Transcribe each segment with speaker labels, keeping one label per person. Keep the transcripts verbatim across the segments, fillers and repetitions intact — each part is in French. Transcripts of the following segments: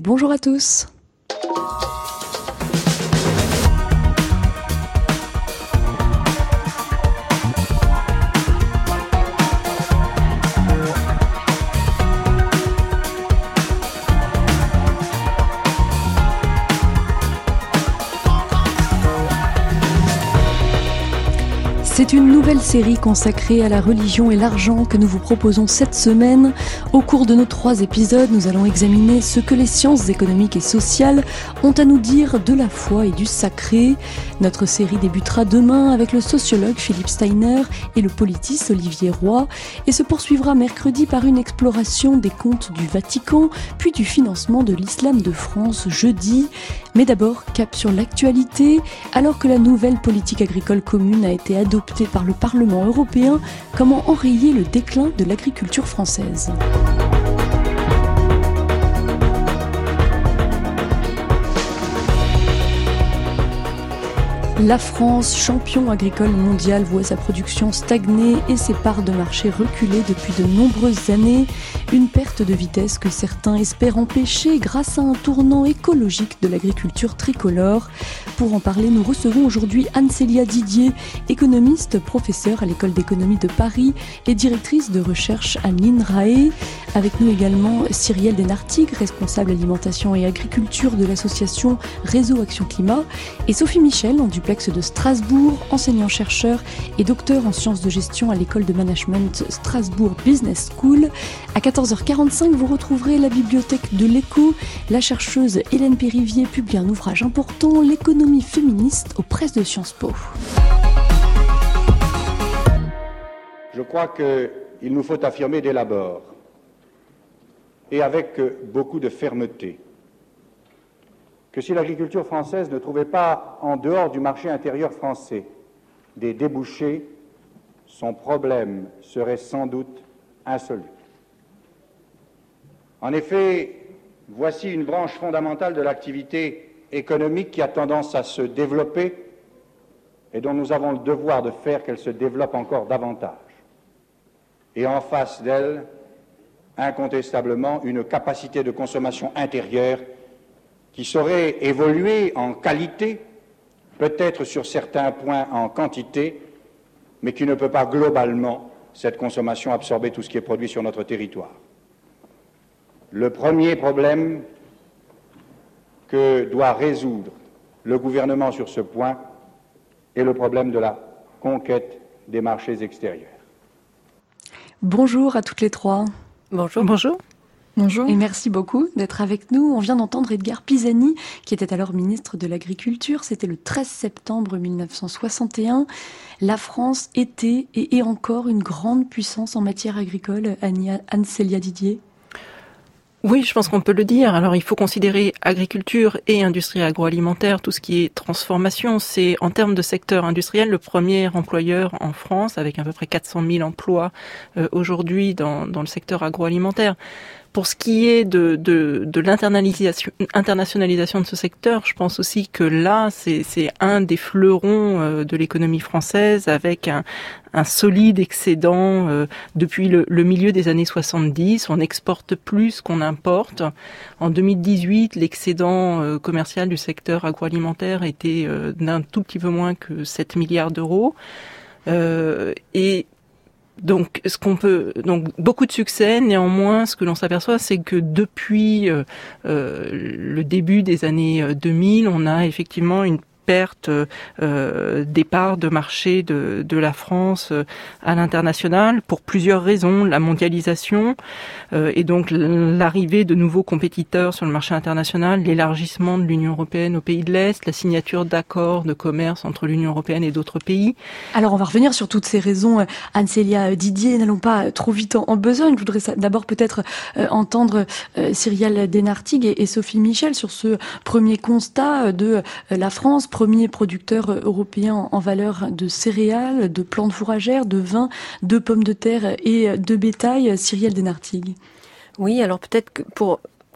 Speaker 1: bonjour à tous. C'est une nouvelle série consacrée à la religion et l'argent que nous vous proposons cette semaine. Au cours de nos trois épisodes, nous allons examiner ce que les sciences économiques et sociales ont à nous dire de la foi et du sacré. Notre série débutera demain avec le sociologue Philippe Steiner et le politiste Olivier Roy et se poursuivra mercredi par une exploration des comptes du Vatican, puis du financement de l'islam de France jeudi. Mais d'abord, cap sur l'actualité, alors que la nouvelle politique agricole commune a été adoptée par le Parlement européen, comment enrayer le déclin de l'agriculture française ? La France, champion agricole mondial, voit sa production stagner et ses parts de marché reculer depuis de nombreuses années. Une perte de vitesse que certains espèrent empêcher grâce à un tournant écologique de l'agriculture tricolore. Pour en parler, nous recevons aujourd'hui Anne-Célia Didier, économiste, professeure à l'École d'économie de Paris et directrice de recherche à l'INRAE. Avec nous également Cyrielle Denartig, responsable alimentation et agriculture de l'association Réseau Action Climat, et Sophie Michel, en duplex de Strasbourg, enseignant-chercheur et docteur en sciences de gestion à l'école de management Strasbourg Business School. À quatorze heures quarante-cinq, vous retrouverez la bibliothèque de l'Écho. La chercheuse Hélène Périvier publie un ouvrage important, L'économie féministe aux presses de Sciences Po.
Speaker 2: Je crois qu'il nous faut affirmer dès l'abord, et avec beaucoup de fermeté, que si l'agriculture française ne trouvait pas, en dehors du marché intérieur français, des débouchés, son problème serait sans doute insoluble. En effet, voici une branche fondamentale de l'activité économique qui a tendance à se développer et dont nous avons le devoir de faire qu'elle se développe encore davantage. Et en face d'elle, incontestablement, une capacité de consommation intérieure qui saurait évoluer en qualité, peut-être sur certains points en quantité, mais qui ne peut pas globalement, cette consommation, absorber tout ce qui est produit sur notre territoire. Le premier problème que doit résoudre le gouvernement sur ce point est le problème de la conquête des marchés extérieurs.
Speaker 1: Bonjour à toutes les trois.
Speaker 3: Bonjour. Bonjour.
Speaker 1: Bonjour. Et merci beaucoup d'être avec nous. On vient d'entendre Edgard Pisani, qui était alors ministre de l'Agriculture. C'était le treize septembre mille neuf cent soixante et un. La France était et est encore une grande puissance en matière agricole. Anne-Célia Didier.
Speaker 3: Oui, je pense qu'on peut le dire. Alors, il faut considérer agriculture et industrie agroalimentaire, tout ce qui est transformation. C'est, en termes de secteur industriel, le premier employeur en France, avec à peu près quatre cent mille emplois euh, aujourd'hui dans, dans le secteur agroalimentaire. Pour ce qui est de, de, de l'internalisation, internationalisation de ce secteur, je pense aussi que là, c'est, c'est un des fleurons euh, de l'économie française, avec un, un solide excédent euh, depuis le, le milieu des années soixante-dix. On exporte plus qu'on importe. En deux mille dix-huit, l'excédent euh, commercial du secteur agroalimentaire était euh, d'un tout petit peu moins que sept milliards d'euros. Euh, et Donc, ce qu'on peut, donc beaucoup de succès. Néanmoins, ce que l'on s'aperçoit, c'est que depuis euh, euh, le début des années deux mille, on a effectivement une perte euh, des parts de marché de, de la France euh, à l'international pour plusieurs raisons. La mondialisation euh, et donc l'arrivée de nouveaux compétiteurs sur le marché international, l'élargissement de l'Union européenne aux pays de l'Est, la signature d'accords de commerce entre l'Union européenne et d'autres pays.
Speaker 1: Alors on va revenir sur toutes ces raisons. Anne-Célia Didier, n'allons pas trop vite en, en besogne. Je voudrais d'abord peut-être euh, entendre euh, Cyrielle Denartig et, et Sophie Michel sur ce premier constat de euh, la France, premier producteur européen en valeur de céréales, de plantes fourragères, de vin, de pommes de terre et de bétail. Cyrielle Denartig.
Speaker 4: Oui, alors peut-être que pour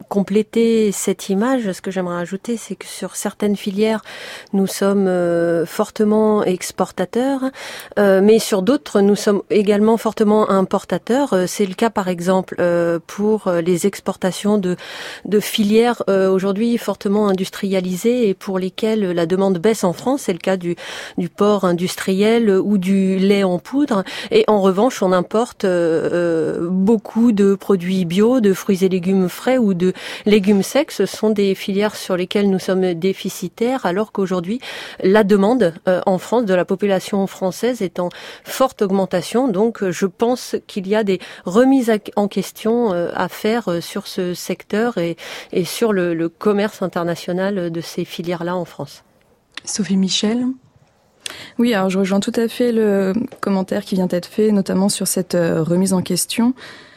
Speaker 4: compléter cette image, ce que j'aimerais ajouter, c'est que sur certaines filières, nous sommes euh, fortement exportateurs, euh, mais sur d'autres, nous sommes également fortement importateurs. Euh, c'est le cas, par exemple, euh, pour les exportations de, de filières euh, aujourd'hui fortement industrialisées et pour lesquelles la demande baisse en France. C'est le cas du, du porc industriel ou du lait en poudre. Et en revanche, on importe euh, beaucoup de produits bio, de fruits et légumes frais ou de légumes secs. Ce sont des filières sur lesquelles nous sommes déficitaires, alors qu'aujourd'hui, la demande euh, en France de la population française est en forte augmentation. Donc, je pense qu'il y a des remises en question euh, à faire euh, sur ce secteur et, et sur le, le commerce international de ces filières-là en France.
Speaker 1: Sophie Michel.
Speaker 5: Oui, alors je rejoins tout à fait le commentaire qui vient d'être fait, notamment sur cette euh, remise en question.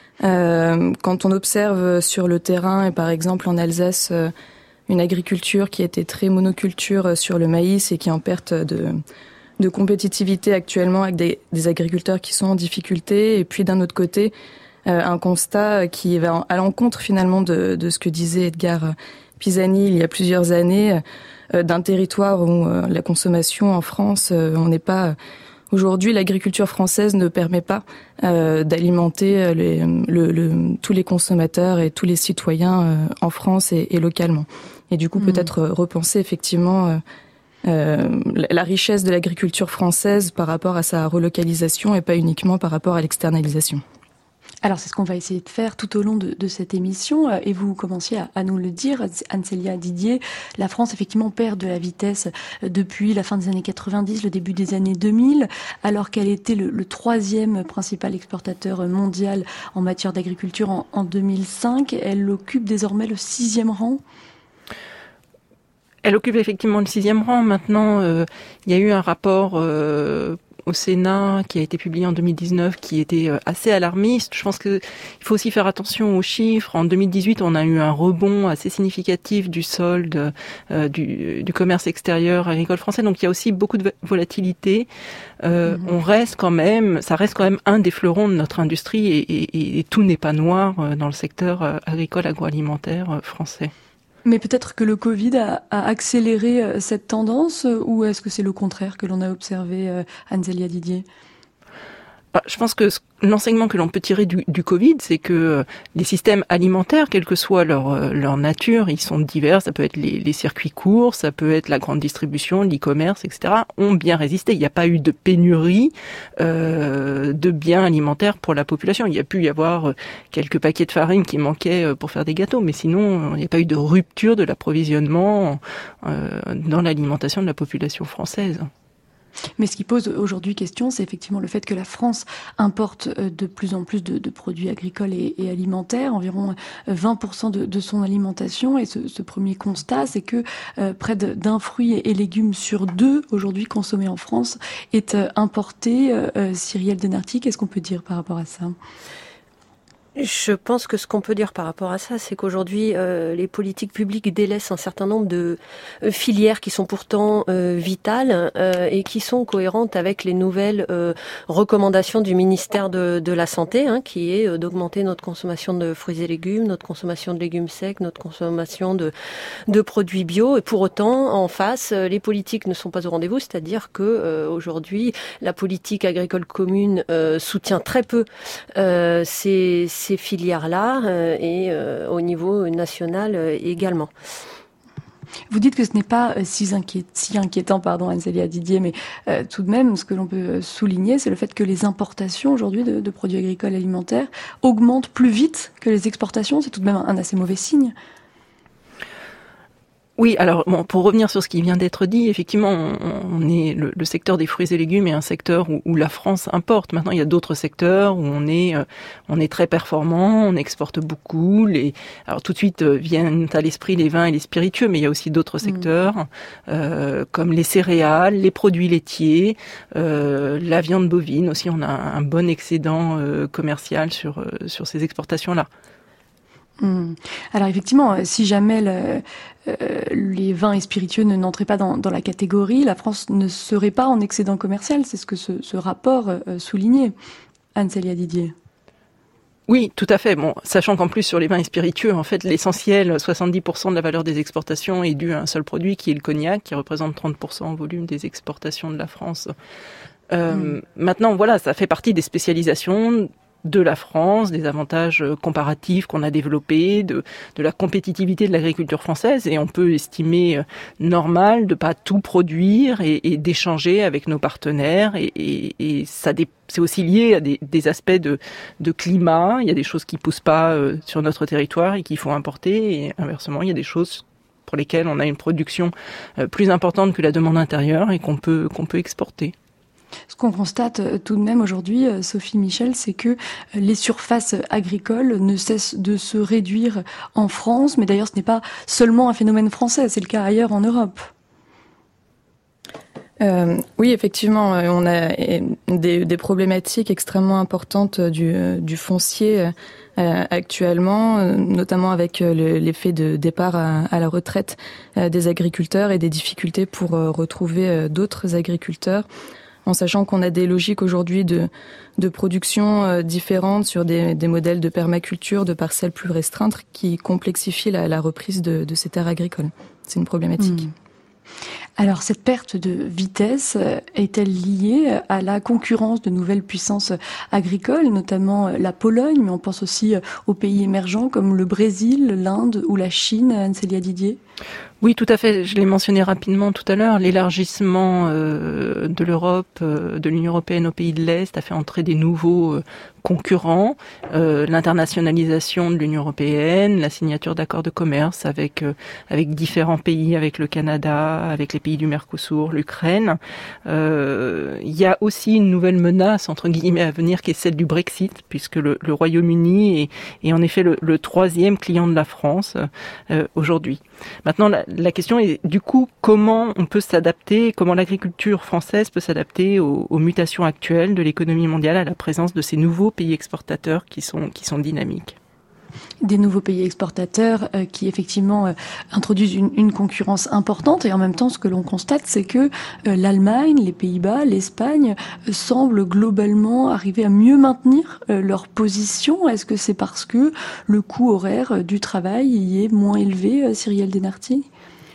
Speaker 5: Euh, quand on observe sur le terrain, et par exemple en Alsace, euh, une agriculture qui était très monoculture sur le maïs et qui est en perte de, de compétitivité actuellement avec des, des agriculteurs qui sont en difficulté, et puis d'un autre côté, euh, un constat qui va à l'encontre finalement de, de ce que disait Edgar Pisani il y a plusieurs années, euh, d'un territoire où euh, la consommation en France, euh, on n'est pas... Aujourd'hui, l'agriculture française ne permet pas euh, d'alimenter les, le, le, tous les consommateurs et tous les citoyens euh, en France et, et localement. Et du coup, mmh. peut-être repenser effectivement euh, euh, la richesse de l'agriculture française par rapport à sa relocalisation et pas uniquement par rapport à l'externalisation.
Speaker 1: Alors c'est ce qu'on va essayer de faire tout au long de, de cette émission, et vous commenciez à, à nous le dire, Anne-Célia Didier. La France effectivement perd de la vitesse depuis la fin des années quatre-vingt-dix, le début des années deux mille, alors qu'elle était le, le troisième principal exportateur mondial en matière d'agriculture en, en deux mille cinq. Elle occupe désormais le sixième rang.
Speaker 3: Elle occupe effectivement le sixième rang. Maintenant, euh, il y a eu un rapport euh, au Sénat qui a été publié en deux mille dix-neuf qui était assez alarmiste. Je pense qu'il faut aussi faire attention aux chiffres. En deux mille dix-huit, on a eu un rebond assez significatif du solde euh, du, du commerce extérieur agricole français. Donc il y a aussi beaucoup de volatilité. Euh, mmh. On reste quand même, ça reste quand même un des fleurons de notre industrie et, et, et tout n'est pas noir dans le secteur agricole agroalimentaire français.
Speaker 1: Mais peut-être que le Covid a, a accéléré cette tendance, ou est-ce que c'est le contraire que l'on a observé, Anne-Célia Didier ?
Speaker 3: Je pense que l'enseignement que l'on peut tirer du, du Covid, c'est que les systèmes alimentaires, quelle que soit leur, leur nature, ils sont divers. Ça peut être les, les circuits courts, ça peut être la grande distribution, l'e-commerce, et cetera, ont bien résisté. Il n'y a pas eu de pénurie euh, de biens alimentaires pour la population. Il y a pu y avoir quelques paquets de farine qui manquaient pour faire des gâteaux, mais sinon, il n'y a pas eu de rupture de l'approvisionnement euh, dans l'alimentation de la population française.
Speaker 1: Mais ce qui pose aujourd'hui question, c'est effectivement le fait que la France importe de plus en plus de, de produits agricoles et, et alimentaires, environ vingt pour cent de, de son alimentation. Et ce, ce premier constat, c'est que euh, près d'un fruit et légumes sur deux aujourd'hui consommés en France est euh, importé. Euh, Cyrielle Denarty, qu'est-ce qu'on peut dire par rapport à ça ?
Speaker 4: Je pense que ce qu'on peut dire par rapport à ça, c'est qu'aujourd'hui, euh, les politiques publiques délaissent un certain nombre de euh, filières qui sont pourtant euh, vitales euh, et qui sont cohérentes avec les nouvelles euh, recommandations du ministère de, de la Santé, hein, qui est euh, d'augmenter notre consommation de fruits et légumes, notre consommation de légumes secs, notre consommation de, de produits bio. Et pour autant, en face, euh, les politiques ne sont pas au rendez-vous, c'est-à-dire que euh, aujourd'hui, la politique agricole commune euh, soutient très peu euh, ces ces filières-là euh, et euh, au niveau national euh, également.
Speaker 1: Vous dites que ce n'est pas si, inquiét, si inquiétant, pardon, Anne-Célia Didier, mais euh, tout de même, ce que l'on peut souligner, c'est le fait que les importations aujourd'hui de, de produits agricoles et alimentaires augmentent plus vite que les exportations. C'est tout de même un assez mauvais signe.
Speaker 3: Oui, alors bon, pour revenir sur ce qui vient d'être dit, effectivement, on, on est le, le secteur des fruits et légumes est un secteur où, où la France importe. Maintenant, il y a d'autres secteurs où on est euh, on est très performant, on exporte beaucoup. Les alors tout de suite euh, viennent à l'esprit les vins et les spiritueux, mais il y a aussi d'autres secteurs mmh. euh, comme les céréales, les produits laitiers, euh, la viande bovine aussi. On a un bon excédent euh, commercial sur euh, sur ces exportations-là.
Speaker 1: Mmh. Alors effectivement, si jamais le, euh, les vins et spiritueux ne n'entraient pas dans, dans la catégorie, la France ne serait pas en excédent commercial. C'est ce que ce, ce rapport euh, soulignait. Anne-Célia Didier.
Speaker 3: Oui, tout à fait. Bon, sachant qu'en plus sur les vins et spiritueux, en fait, l'essentiel, soixante-dix pour cent de la valeur des exportations est due à un seul produit, qui est le cognac, qui représente trente pour cent en volume des exportations de la France. Euh, mmh. Maintenant, voilà, ça fait partie des spécialisations de la France, des avantages comparatifs qu'on a développés, de, de la compétitivité de l'agriculture française, et on peut estimer normal de pas tout produire et, et d'échanger avec nos partenaires, et, et, et ça dé, c'est aussi lié à des, des aspects de, de climat. Il y a des choses qui poussent pas euh, sur notre territoire et qu'il faut importer, et inversement, il y a des choses pour lesquelles on a une production euh, plus importante que la demande intérieure et qu'on peut, qu'on peut exporter.
Speaker 1: Ce qu'on constate tout de même aujourd'hui, Sophie Michel, c'est que les surfaces agricoles ne cessent de se réduire en France, mais d'ailleurs ce n'est pas seulement un phénomène français, c'est le cas ailleurs en Europe.
Speaker 5: Euh, oui, effectivement, on a des, des problématiques extrêmement importantes du, du foncier euh, actuellement, notamment avec le, l'effet de départ à, à la retraite euh, des agriculteurs et des difficultés pour euh, retrouver euh, d'autres agriculteurs, en sachant qu'on a des logiques aujourd'hui de, de production euh, différentes sur des, des modèles de permaculture, de parcelles plus restreintes qui complexifient la, la reprise de, de ces terres agricoles. C'est une problématique. Mmh.
Speaker 1: Alors, cette perte de vitesse est-elle liée à la concurrence de nouvelles puissances agricoles, notamment la Pologne, mais on pense aussi aux pays émergents comme le Brésil, l'Inde ou la Chine, Anne-Célia Didier ?
Speaker 3: Oui, tout à fait. Je l'ai mentionné rapidement tout à l'heure. L'élargissement euh, de l'Europe, euh, de l'Union européenne aux pays de l'Est a fait entrer des nouveaux euh, concurrents. Euh, l'internationalisation de l'Union européenne, la signature d'accords de commerce avec euh, avec différents pays, avec le Canada, avec les pays du Mercosur, l'Ukraine. Euh, il y a aussi une nouvelle menace entre guillemets à venir, qui est celle du Brexit, puisque le, le Royaume-Uni est, est en effet le, le troisième client de la France euh, aujourd'hui. Maintenant, la, la question est du coup comment on peut s'adapter, comment l'agriculture française peut s'adapter aux, aux mutations actuelles de l'économie mondiale, à la présence de ces nouveaux pays exportateurs qui sont qui sont dynamiques.
Speaker 1: Des nouveaux pays exportateurs euh, qui effectivement euh, introduisent une, une concurrence importante, et en même temps ce que l'on constate c'est que euh, l'Allemagne, les Pays-Bas, l'Espagne euh, semblent globalement arriver à mieux maintenir euh, leur position. Est-ce que c'est parce que le coût horaire euh, du travail y est moins élevé, euh, Cyrielle Denarty ?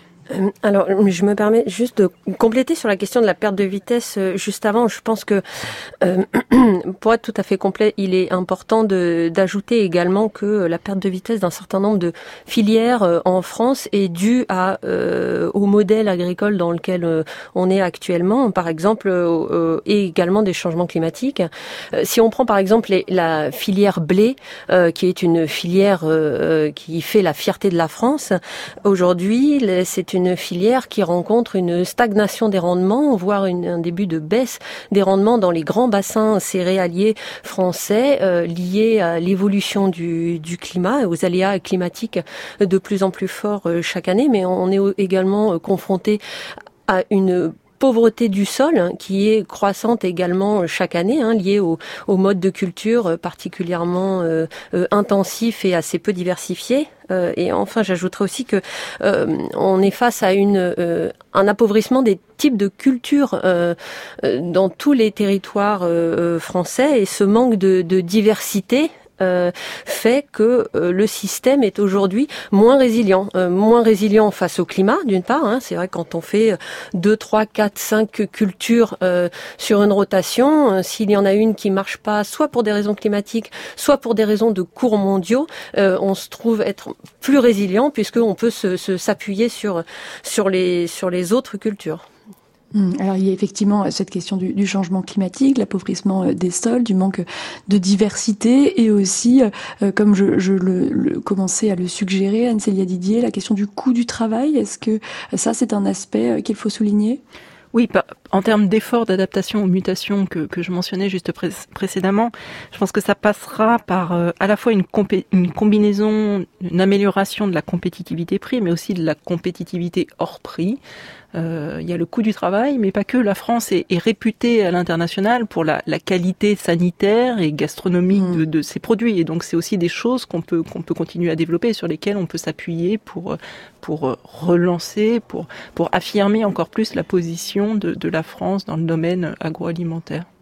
Speaker 4: Alors, je me permets juste de compléter sur la question de la perte de vitesse euh, juste avant. Je pense que, euh, pour être tout à fait complet, il est important de, d'ajouter également que la perte de vitesse d'un certain nombre de filières euh, en France est due à, euh, au modèle agricole dans lequel euh, on est actuellement, par exemple, euh, et également des changements climatiques. Euh, si on prend par exemple les, la filière blé, euh, qui est une filière euh, qui fait la fierté de la France, aujourd'hui, c'est une une filière qui rencontre une stagnation des rendements, voire une, un début de baisse des rendements dans les grands bassins céréaliers français, euh, liés à l'évolution du, du climat, aux aléas climatiques de plus en plus forts euh, chaque année, mais on est également euh, confronté à une pauvreté du sol, hein, qui est croissante également chaque année, hein, liée au, au mode de culture particulièrement euh, euh, intensif et assez peu diversifié. Euh, et enfin, j'ajouterais aussi que euh, on est face à une euh, un appauvrissement des types de cultures euh, dans tous les territoires euh, français, et ce manque de, de diversité Euh, fait que euh, le système est aujourd'hui moins résilient, euh, moins résilient face au climat d'une part. Hein, c'est vrai, quand on fait deux, trois, quatre, cinq cultures euh, sur une rotation, euh, s'il y en a une qui marche pas, soit pour des raisons climatiques, soit pour des raisons de cours mondiaux, euh, on se trouve être plus résilient puisque on peut se, se s'appuyer sur sur les sur les autres cultures.
Speaker 1: Alors il y a effectivement cette question du, du changement climatique, l'appauvrissement des sols, du manque de diversité, et aussi, euh, comme je, je le, le commençais à le suggérer, Anne-Célia Didier, la question du coût du travail. Est-ce que ça c'est un aspect qu'il faut souligner ?
Speaker 3: Oui, en termes d'efforts d'adaptation aux mutations que, que je mentionnais juste pré- précédemment, je pense que ça passera par euh, à la fois une, compé- une combinaison, une amélioration de la compétitivité prix, mais aussi de la compétitivité hors prix. Euh, il y a le coût du travail, mais pas que. La France est, est réputée à l'international pour la, la qualité sanitaire et gastronomique mmh. de, de ses produits, et donc c'est aussi des choses qu'on peut qu'on peut continuer à développer, sur lesquelles on peut s'appuyer pour pour relancer, pour pour affirmer encore plus la position de, de la France dans le domaine agroalimentaire.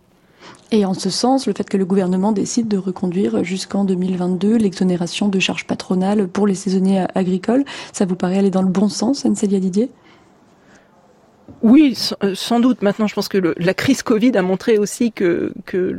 Speaker 1: Et en ce sens, le fait que le gouvernement décide de reconduire jusqu'en deux mille vingt-deux l'exonération de charges patronales pour les saisonniers agricoles, ça vous paraît aller dans le bon sens, Anne-Célia Didier ?
Speaker 3: Oui, sans doute. Maintenant, je pense que le, la crise Covid a montré aussi que, que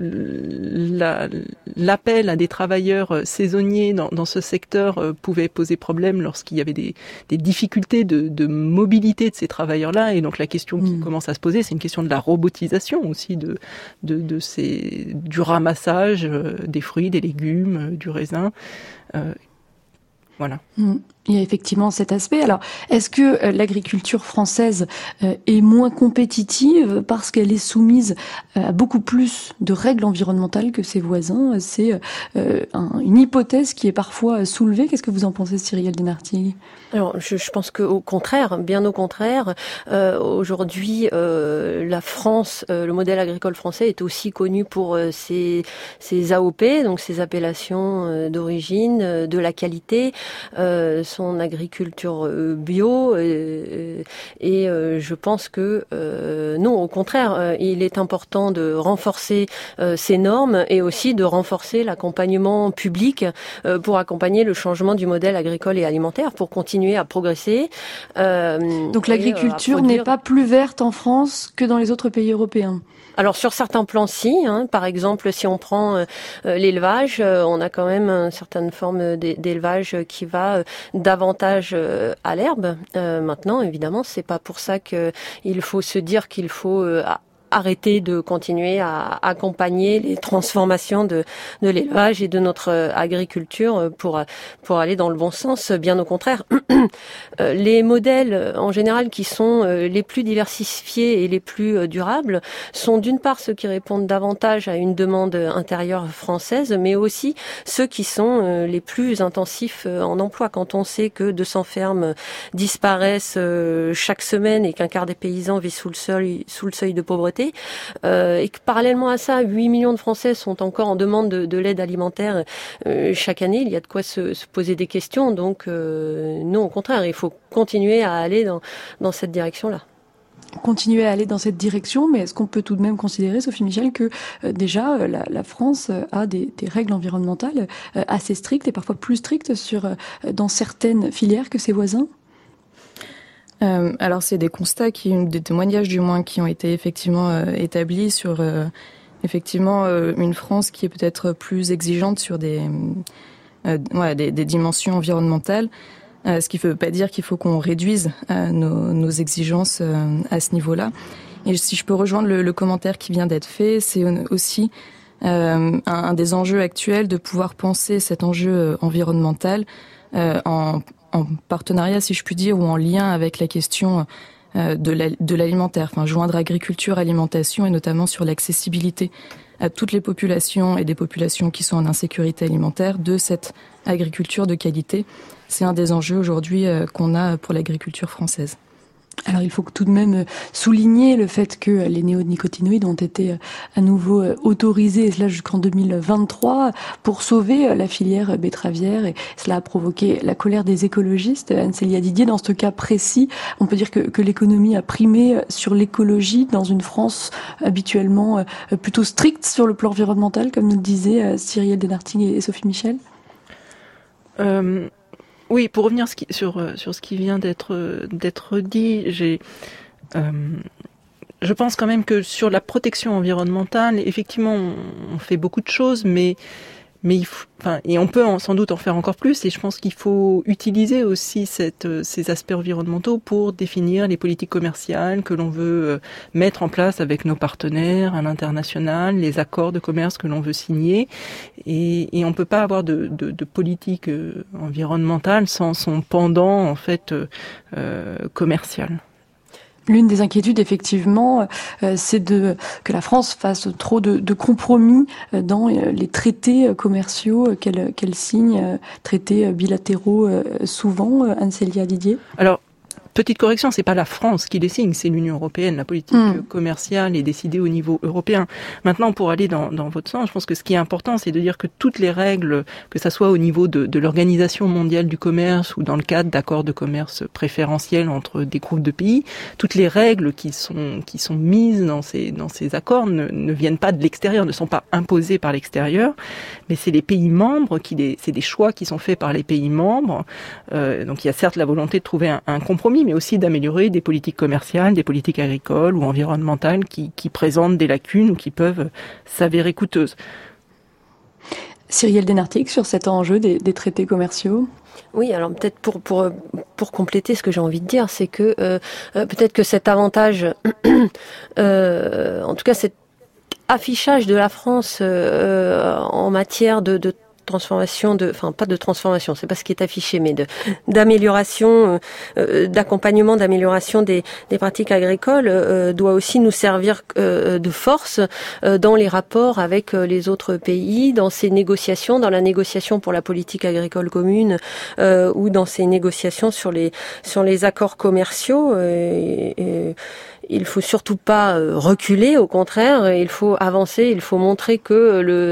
Speaker 3: la, l'appel à des travailleurs saisonniers dans, dans ce secteur pouvait poser problème lorsqu'il y avait des, des difficultés de, de mobilité de ces travailleurs-là. Et donc, la question qui mmh. commence à se poser, c'est une question de la robotisation aussi, de, de, de ces, du ramassage des fruits, des légumes, du raisin. Euh, voilà.
Speaker 1: Mmh. Il y a effectivement cet aspect. Alors, est-ce que euh, l'agriculture française euh, est moins compétitive parce qu'elle est soumise à beaucoup plus de règles environnementales que ses voisins ? C'est euh, un, une hypothèse qui est parfois soulevée. Qu'est-ce que vous en pensez, Cyrielle Denartigue ?
Speaker 4: Alors, je, je pense qu'au contraire, bien au contraire, euh, aujourd'hui, euh, la France, euh, le modèle agricole français est aussi connu pour euh, ses, ses A O P, donc ses appellations euh, d'origine, euh, de la qualité, euh, son agriculture bio euh, et euh, je pense que euh, non, au contraire, euh, il est important de renforcer euh, ces normes et aussi de renforcer l'accompagnement public euh, pour accompagner le changement du modèle agricole et alimentaire, pour continuer à progresser.
Speaker 1: Euh, Donc l'agriculture n'est pas plus verte en France que dans les autres pays européens ?
Speaker 4: Alors sur certains plans, si. Hein, par exemple, si on prend euh, l'élevage, euh, on a quand même une certaine forme d'élevage qui va euh, davantage euh, à l'herbe. Euh, maintenant, évidemment, c'est pas pour ça que il faut se dire qu'il faut euh, arrêter de continuer à accompagner les transformations de, de l'élevage et de notre agriculture pour, pour aller dans le bon sens. Bien au contraire, les modèles en général qui sont les plus diversifiés et les plus durables sont d'une part ceux qui répondent davantage à une demande intérieure française, mais aussi ceux qui sont les plus intensifs en emploi. Quand on sait que deux cents fermes disparaissent chaque semaine et qu'un quart des paysans vit sous le seuil, sous le seuil de pauvreté, Euh, et que parallèlement à ça, huit millions de Français sont encore en demande de, de l'aide alimentaire euh, chaque année, il y a de quoi se, se poser des questions. Donc euh, non, au contraire, il faut continuer à aller dans, dans cette direction-là.
Speaker 1: Continuer à aller dans cette direction, mais est-ce qu'on peut tout de même considérer, Sophie Michel, que euh, déjà euh, la, la France euh, a des, des règles environnementales euh, assez strictes et parfois plus strictes sur, euh, dans certaines filières que ses voisins ?
Speaker 5: Euh, alors c'est des constats, qui, des témoignages du moins, qui ont été effectivement euh, établis sur euh, effectivement euh, une France qui est peut-être plus exigeante sur des, euh, ouais, des, des dimensions environnementales, euh, ce qui ne veut pas dire qu'il faut qu'on réduise euh, nos, nos exigences euh, à ce niveau-là. Et si je peux rejoindre le, le commentaire qui vient d'être fait, c'est aussi euh, un, un des enjeux actuels de pouvoir penser cet enjeu environnemental euh, en en partenariat, si je puis dire, ou en lien avec la question euh, de, la, de l'alimentaire, enfin joindre agriculture, alimentation, et notamment sur l'accessibilité à toutes les populations et des populations qui sont en insécurité alimentaire de cette agriculture de qualité. C'est un des enjeux aujourd'hui euh, qu'on a pour l'agriculture française.
Speaker 1: Alors il faut tout de même souligner le fait que les néonicotinoïdes ont été à nouveau autorisés, et cela jusqu'en deux mille vingt-trois, pour sauver la filière betteravière, et cela a provoqué la colère des écologistes. Anne-Célia Didier, dans ce cas précis, on peut dire que, que l'économie a primé sur l'écologie dans une France habituellement plutôt stricte sur le plan environnemental, comme nous le disaient Cyrielle Denartigue et Sophie Michel.
Speaker 3: Euh... Oui, pour revenir sur sur ce qui vient d'être d'être dit, j'ai euh, je pense quand même que sur la protection environnementale, effectivement, on, on fait beaucoup de choses, mais mais il faut, enfin, et on peut en, sans doute en faire encore plus. Et je pense qu'il faut utiliser aussi cette, ces aspects environnementaux pour définir les politiques commerciales que l'on veut mettre en place avec nos partenaires à l'international, les accords de commerce que l'on veut signer. Et, et on peut pas avoir de, de, de politique environnementale sans son pendant en fait euh, commercial.
Speaker 1: L'une des inquiétudes, effectivement, euh, c'est de que la France fasse trop de, de compromis dans les traités commerciaux qu'elle, qu'elle signe, traités bilatéraux souvent. Anne-Célia Didier.
Speaker 3: Alors, petite correction, c'est pas la France qui les signe, c'est l'Union européenne. La politique mmh. commerciale est décidée au niveau européen. Maintenant, pour aller dans, dans votre sens, je pense que ce qui est important, c'est de dire que toutes les règles, que ça soit au niveau de, de l'Organisation mondiale du commerce ou dans le cadre d'accords de commerce préférentiels entre des groupes de pays, toutes les règles qui sont qui sont mises dans ces dans ces accords ne, ne viennent pas de l'extérieur, ne sont pas imposées par l'extérieur, mais c'est les pays membres qui les, c'est des choix qui sont faits par les pays membres. Euh, donc il y a certes la volonté de trouver un, un compromis, mais aussi d'améliorer des politiques commerciales, des politiques agricoles ou environnementales qui, qui présentent des lacunes ou qui peuvent s'avérer coûteuses.
Speaker 1: Cyrielle Denartic, sur cet enjeu des, des traités commerciaux?
Speaker 4: Oui, alors peut-être pour pour pour compléter ce que j'ai envie de dire, c'est que euh, peut-être que cet avantage, euh, en tout cas cet affichage de la France euh, en matière de, de transformation de, enfin pas de transformation, c'est pas ce qui est affiché, mais de d'amélioration, euh, d'accompagnement, d'amélioration des, des pratiques agricoles euh, doit aussi nous servir euh, de force euh, dans les rapports avec euh, les autres pays, dans ces négociations, dans la négociation pour la politique agricole commune euh, ou dans ces négociations sur les sur les accords commerciaux. Euh, et, et, il faut surtout pas reculer, au contraire, il faut avancer, il faut montrer que le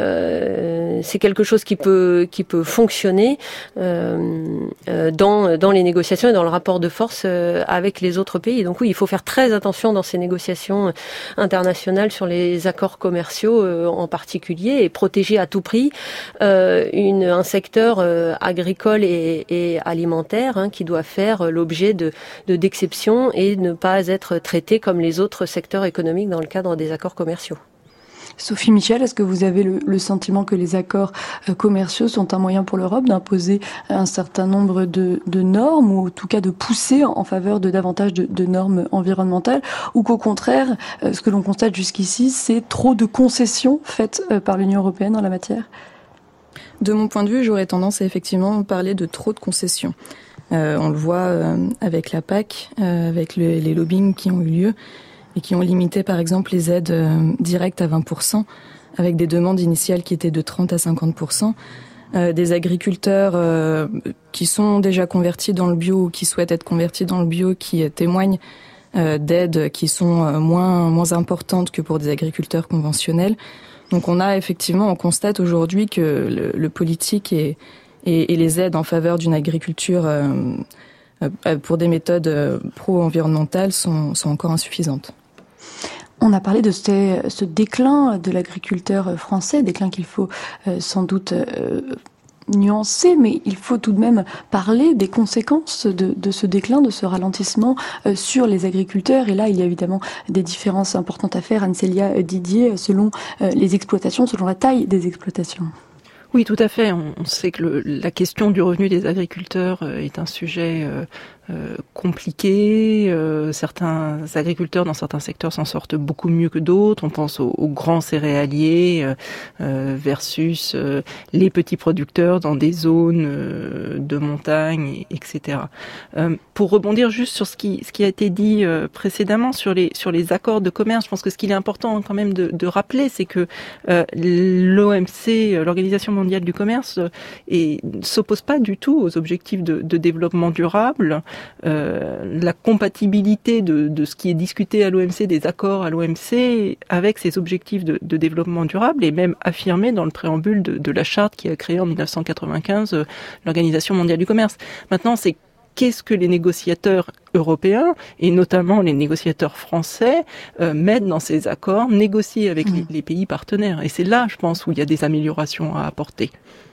Speaker 4: euh, c'est quelque chose qui peut qui peut fonctionner euh, dans dans les négociations et dans le rapport de force avec les autres pays. Donc oui, il faut faire très attention dans ces négociations internationales sur les accords commerciaux en particulier et protéger à tout prix euh, une un secteur euh, agricole et, et alimentaire hein, qui doit faire l'objet de de d'exceptions et ne pas être traités comme les autres secteurs économiques dans le cadre des accords commerciaux.
Speaker 1: Sophie Michel, est-ce que vous avez le, le sentiment que les accords euh, commerciaux sont un moyen pour l'Europe d'imposer un certain nombre de, de normes, ou en tout cas de pousser en faveur de davantage de, de normes environnementales, ou qu'au contraire, euh, ce que l'on constate jusqu'ici, c'est trop de concessions faites euh, par l'Union européenne en la matière?
Speaker 5: De mon point de vue, j'aurais tendance à effectivement parler de trop de concessions. Euh, on le voit euh, avec la P A C, euh, avec le, les lobbying qui ont eu lieu et qui ont limité par exemple les aides euh, directes à vingt pour cent avec des demandes initiales qui étaient de trente à cinquante pour cent. Euh, des agriculteurs euh, qui sont déjà convertis dans le bio ou qui souhaitent être convertis dans le bio qui euh, témoignent euh, d'aides qui sont euh, moins, moins importantes que pour des agriculteurs conventionnels. Donc on a effectivement, on constate aujourd'hui que le, le politique est Et, et les aides en faveur d'une agriculture euh, euh, pour des méthodes euh, pro-environnementales sont, sont encore insuffisantes.
Speaker 1: On a parlé de ce, ce déclin de l'agriculteur français, déclin qu'il faut euh, sans doute euh, nuancer, mais il faut tout de même parler des conséquences de, de ce déclin, de ce ralentissement euh, sur les agriculteurs. Et là, il y a évidemment des différences importantes à faire, Anne-Célia Didier, selon euh, les exploitations, selon la taille des exploitations.
Speaker 3: Oui, tout à fait. On sait que le, la question du revenu des agriculteurs est un sujet euh, euh, compliqué. Euh, certains agriculteurs dans certains secteurs s'en sortent beaucoup mieux que d'autres. On pense aux, aux grands céréaliers euh, versus euh, les petits producteurs dans des zones euh, de montagne, et cetera. Euh, pour rebondir juste sur ce qui, ce qui a été dit euh, précédemment sur les, sur les accords de commerce, je pense que ce qu'il est important quand même de, de rappeler, c'est que euh, l'O M C, l'Organisation mondiale du commerce, et ne s'oppose pas du tout aux objectifs de, de développement durable. Euh, la compatibilité de, de ce qui est discuté à l'O M C, des accords à l'O M C, avec ces objectifs de, de développement durable, est même affirmé dans le préambule de, de la charte qui a créé en dix-neuf cent quatre-vingt-quinze euh, l'Organisation mondiale du commerce. Maintenant, c'est qu'est-ce que les négociateurs européens, et notamment les négociateurs français, euh, mettent dans ces accords, négocient avec mmh. les, les pays partenaires. Et c'est là, je pense, où il y a des améliorations à apporter.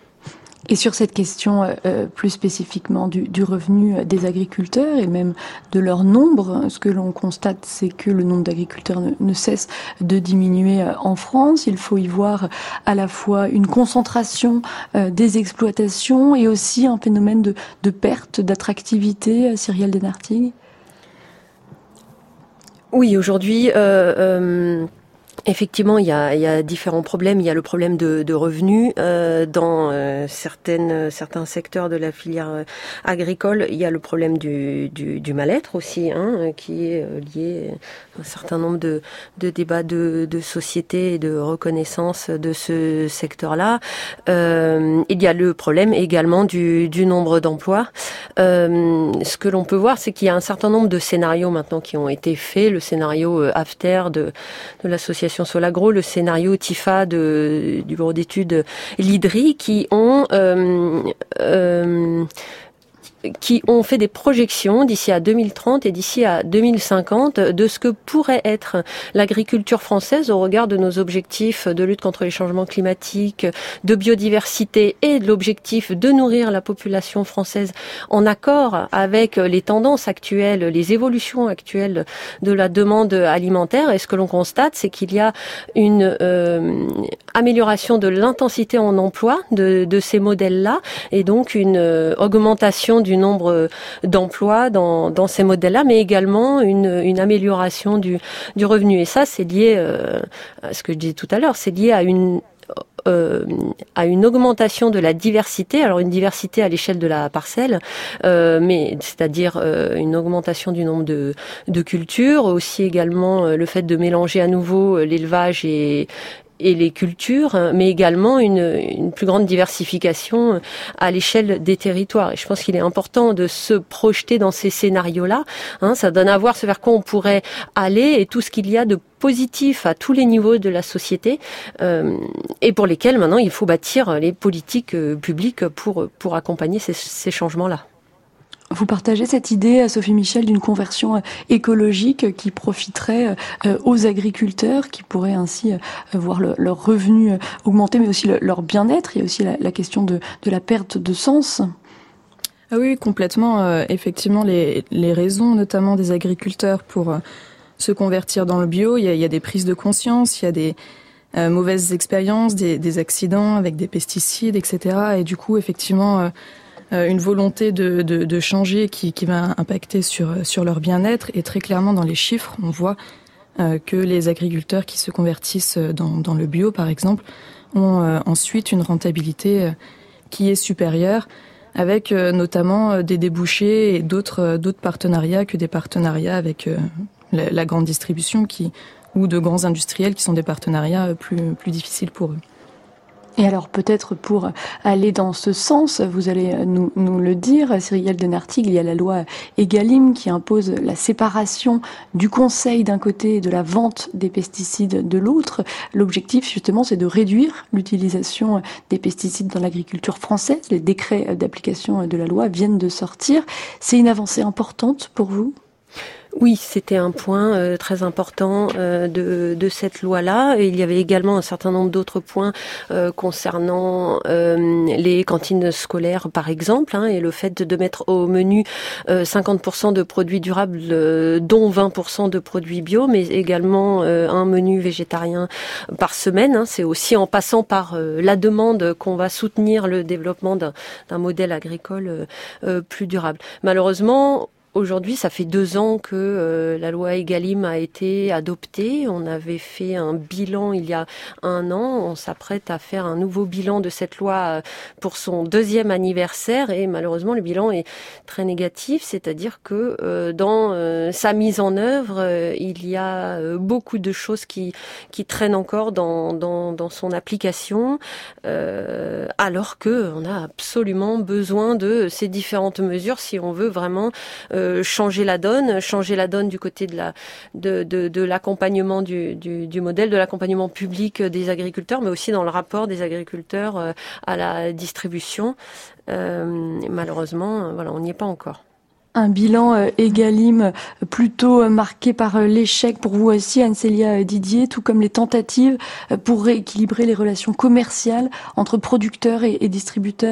Speaker 1: Et sur cette question euh, plus spécifiquement du, du revenu des agriculteurs et même de leur nombre, ce que l'on constate, c'est que le nombre d'agriculteurs ne, ne cesse de diminuer en France. Il faut y voir à la fois une concentration euh, des exploitations et aussi un phénomène de, de perte d'attractivité. Cyrielle Denartic.
Speaker 4: Oui, aujourd'hui... Euh, euh... Effectivement, il y a, il y a différents problèmes. Il y a le problème de, de revenus euh, dans euh, certaines, certains secteurs de la filière euh, agricole. Il y a le problème du, du, du mal-être aussi, hein, qui est lié à un certain nombre de, de débats de, de société et de reconnaissance de ce secteur-là. Euh, il y a le problème également du, du nombre d'emplois. Euh, ce que l'on peut voir, c'est qu'il y a un certain nombre de scénarios maintenant qui ont été faits. Le scénario euh, AFTER de, de l'association Solagro, le scénario TIFA de, du bureau d'études l'IDRI, qui ont euh, euh, qui ont fait des projections d'ici à deux mille trente et d'ici à deux mille cinquante de ce que pourrait être l'agriculture française au regard de nos objectifs de lutte contre les changements climatiques, de biodiversité et de l'objectif de nourrir la population française en accord avec les tendances actuelles, les évolutions actuelles de la demande alimentaire. Et ce que l'on constate, c'est qu'il y a une euh, amélioration de l'intensité en emploi de, de ces modèles-là et donc une euh, augmentation du nombre d'emplois dans, dans ces modèles-là, mais également une, une amélioration du, du revenu. Et ça, c'est lié euh, à ce que je disais tout à l'heure, c'est lié à une Euh, à une augmentation de la diversité, alors une diversité à l'échelle de la parcelle, euh, mais c'est-à-dire euh, une augmentation du nombre de, de cultures, aussi également euh, le fait de mélanger à nouveau l'élevage et et les cultures, mais également une, une plus grande diversification à l'échelle des territoires. Et je pense qu'il est important de se projeter dans ces scénarios-là. Hein, ça donne à voir ce vers quoi on pourrait aller et tout ce qu'il y a de positif à tous les niveaux de la société euh, et pour lesquels maintenant il faut bâtir les politiques publiques pour, pour accompagner ces, ces changements-là.
Speaker 1: Vous partagez cette idée, Sophie Michel, d'une conversion écologique qui profiterait aux agriculteurs, qui pourraient ainsi voir le, leur revenu augmenter, mais aussi le, leur bien-être. Il y a aussi la, la question de, de la perte de sens.
Speaker 5: Ah oui, complètement. Euh, effectivement, les, les raisons, notamment des agriculteurs, pour euh, se convertir dans le bio, il y a, il y a des prises de conscience, il y a des euh, mauvaises expériences, des, des accidents avec des pesticides, et cetera. Et du coup, effectivement... Euh, une volonté de, de, de changer qui, qui va impacter sur, sur leur bien-être. Et très clairement, dans les chiffres, on voit euh, que les agriculteurs qui se convertissent dans, dans le bio, par exemple, ont euh, ensuite une rentabilité euh, qui est supérieure, avec euh, notamment des débouchés et d'autres, euh, d'autres partenariats que des partenariats avec euh, la, la grande distribution qui, ou de grands industriels qui sont des partenariats plus, plus difficiles pour eux.
Speaker 1: Et alors peut-être pour aller dans ce sens, vous allez nous, nous le dire, Cyrielle Denartigue, il y a la loi Egalim qui impose la séparation du conseil d'un côté et de la vente des pesticides de l'autre. L'objectif justement c'est de réduire l'utilisation des pesticides dans l'agriculture française. Les décrets d'application de la loi viennent de sortir. C'est une avancée importante pour vous ?
Speaker 4: Oui, c'était un point euh, très important euh, de, de cette loi-là. Et il y avait également un certain nombre d'autres points euh, concernant euh, les cantines scolaires, par exemple, hein, et le fait de, de mettre au menu euh, cinquante pour cent de produits durables, euh, dont vingt pour cent de produits bio, mais également euh, un menu végétarien par semaine. Hein. C'est aussi en passant par euh, la demande qu'on va soutenir le développement d'un, d'un modèle agricole euh, euh, plus durable. Malheureusement, aujourd'hui, ça fait deux ans que euh, la loi Egalim a été adoptée. On avait fait un bilan il y a un an. On s'apprête à faire un nouveau bilan de cette loi euh, pour son deuxième anniversaire. Et malheureusement, le bilan est très négatif. C'est-à-dire que euh, dans euh, sa mise en œuvre, euh, il y a euh, beaucoup de choses qui, qui traînent encore dans, dans, dans son application, euh, alors qu'on a absolument besoin de ces différentes mesures si on veut vraiment euh, changer la donne, changer la donne du côté de la de de, de l'accompagnement du, du du modèle de l'accompagnement public des agriculteurs, mais aussi dans le rapport des agriculteurs euh, à la distribution. Euh, malheureusement, voilà, on n'y est pas encore.
Speaker 1: Un bilan euh, Egalim plutôt euh, marqué par euh, l'échec pour vous aussi, Anne-Célia Didier, tout comme les tentatives euh, pour rééquilibrer les relations commerciales entre producteurs et, et distributeurs.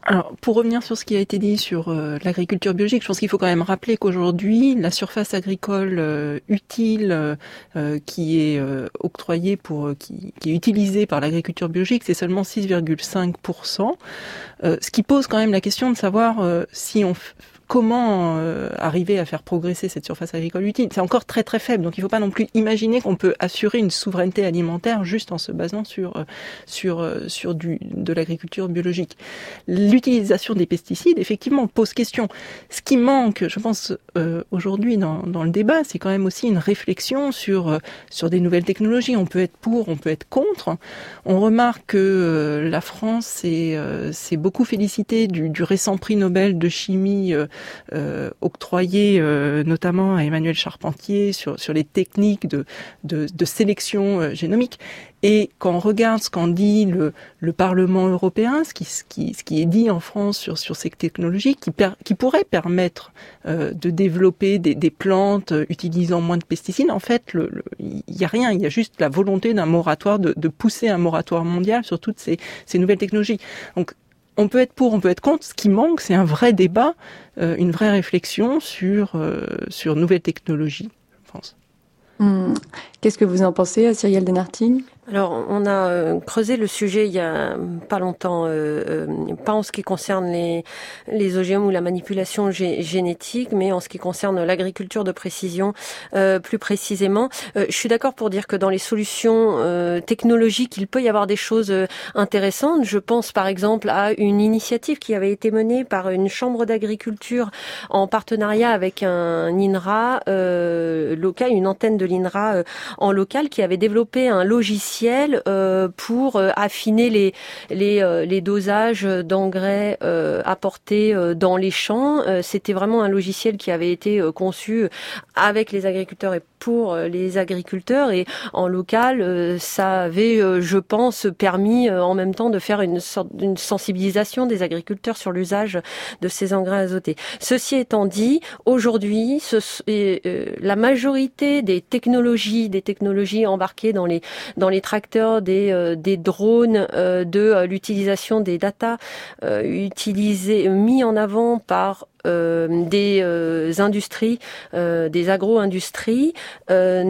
Speaker 3: Alors, pour revenir sur ce qui a été dit sur euh, l'agriculture biologique, je pense qu'il faut quand même rappeler qu'aujourd'hui, la surface agricole euh, utile euh, qui est euh, octroyée pour, qui, qui est utilisée par l'agriculture biologique, c'est seulement six virgule cinq pour cent, euh, ce qui pose quand même la question de savoir euh, si on f- comment euh, arriver à faire progresser cette surface agricole utile. C'est encore très très faible, donc il ne faut pas non plus imaginer qu'on peut assurer une souveraineté alimentaire juste en se basant sur euh, sur euh, sur du de l'agriculture biologique. L'utilisation des pesticides, effectivement, pose question. Ce qui manque, je pense, euh, aujourd'hui dans dans le débat, c'est quand même aussi une réflexion sur euh, sur des nouvelles technologies. On peut être pour, on peut être contre. On remarque que euh, la France s'est euh, s'est beaucoup félicitée du, du récent prix Nobel de chimie euh, Euh, octroyé euh, notamment à Emmanuel Charpentier sur sur les techniques de de, de sélection euh, génomique. Et quand on regarde ce qu'en dit le le Parlement européen, ce qui ce qui ce qui est dit en France sur sur ces technologies qui per, qui pourraient permettre euh, de développer des des plantes utilisant moins de pesticides, en fait le il y a rien, il y a juste la volonté d'un moratoire de de pousser un moratoire mondial sur toutes ces ces nouvelles technologies. Donc on peut être pour, on peut être contre. Ce qui manque, c'est un vrai débat, euh, une vraie réflexion sur euh, sur nouvelles technologies, je pense.
Speaker 1: Hum. Qu'est-ce que vous en pensez, Cyrielle Denartine ?
Speaker 4: Alors, on a euh, creusé le sujet il y a pas longtemps, euh, euh, pas en ce qui concerne les, les O G M ou la manipulation gé- génétique, mais en ce qui concerne l'agriculture de précision euh, plus précisément. Euh, je suis d'accord pour dire que dans les solutions euh, technologiques, il peut y avoir des choses euh, intéressantes. Je pense par exemple à une initiative qui avait été menée par une chambre d'agriculture en partenariat avec un INRA euh, local, une antenne de l'INRA euh, en local, qui avait développé un logiciel Euh, pour euh, affiner les les, euh, les dosages d'engrais euh, apportés euh, dans les champs. Euh, c'était vraiment un logiciel qui avait été euh, conçu avec les agriculteurs et pour euh, les agriculteurs, et en local euh, ça avait, euh, je pense, permis euh, en même temps de faire une sorte d'une sensibilisation des agriculteurs sur l'usage de ces engrais azotés. Ceci étant dit, aujourd'hui, ce, euh, la majorité des technologies, des technologies embarquées dans les dans les tracteurs, des, euh, des drones, euh, de euh, l'utilisation des data euh, utilisés, mis en avant par Euh, des euh, industries, euh, des agro-industries, euh,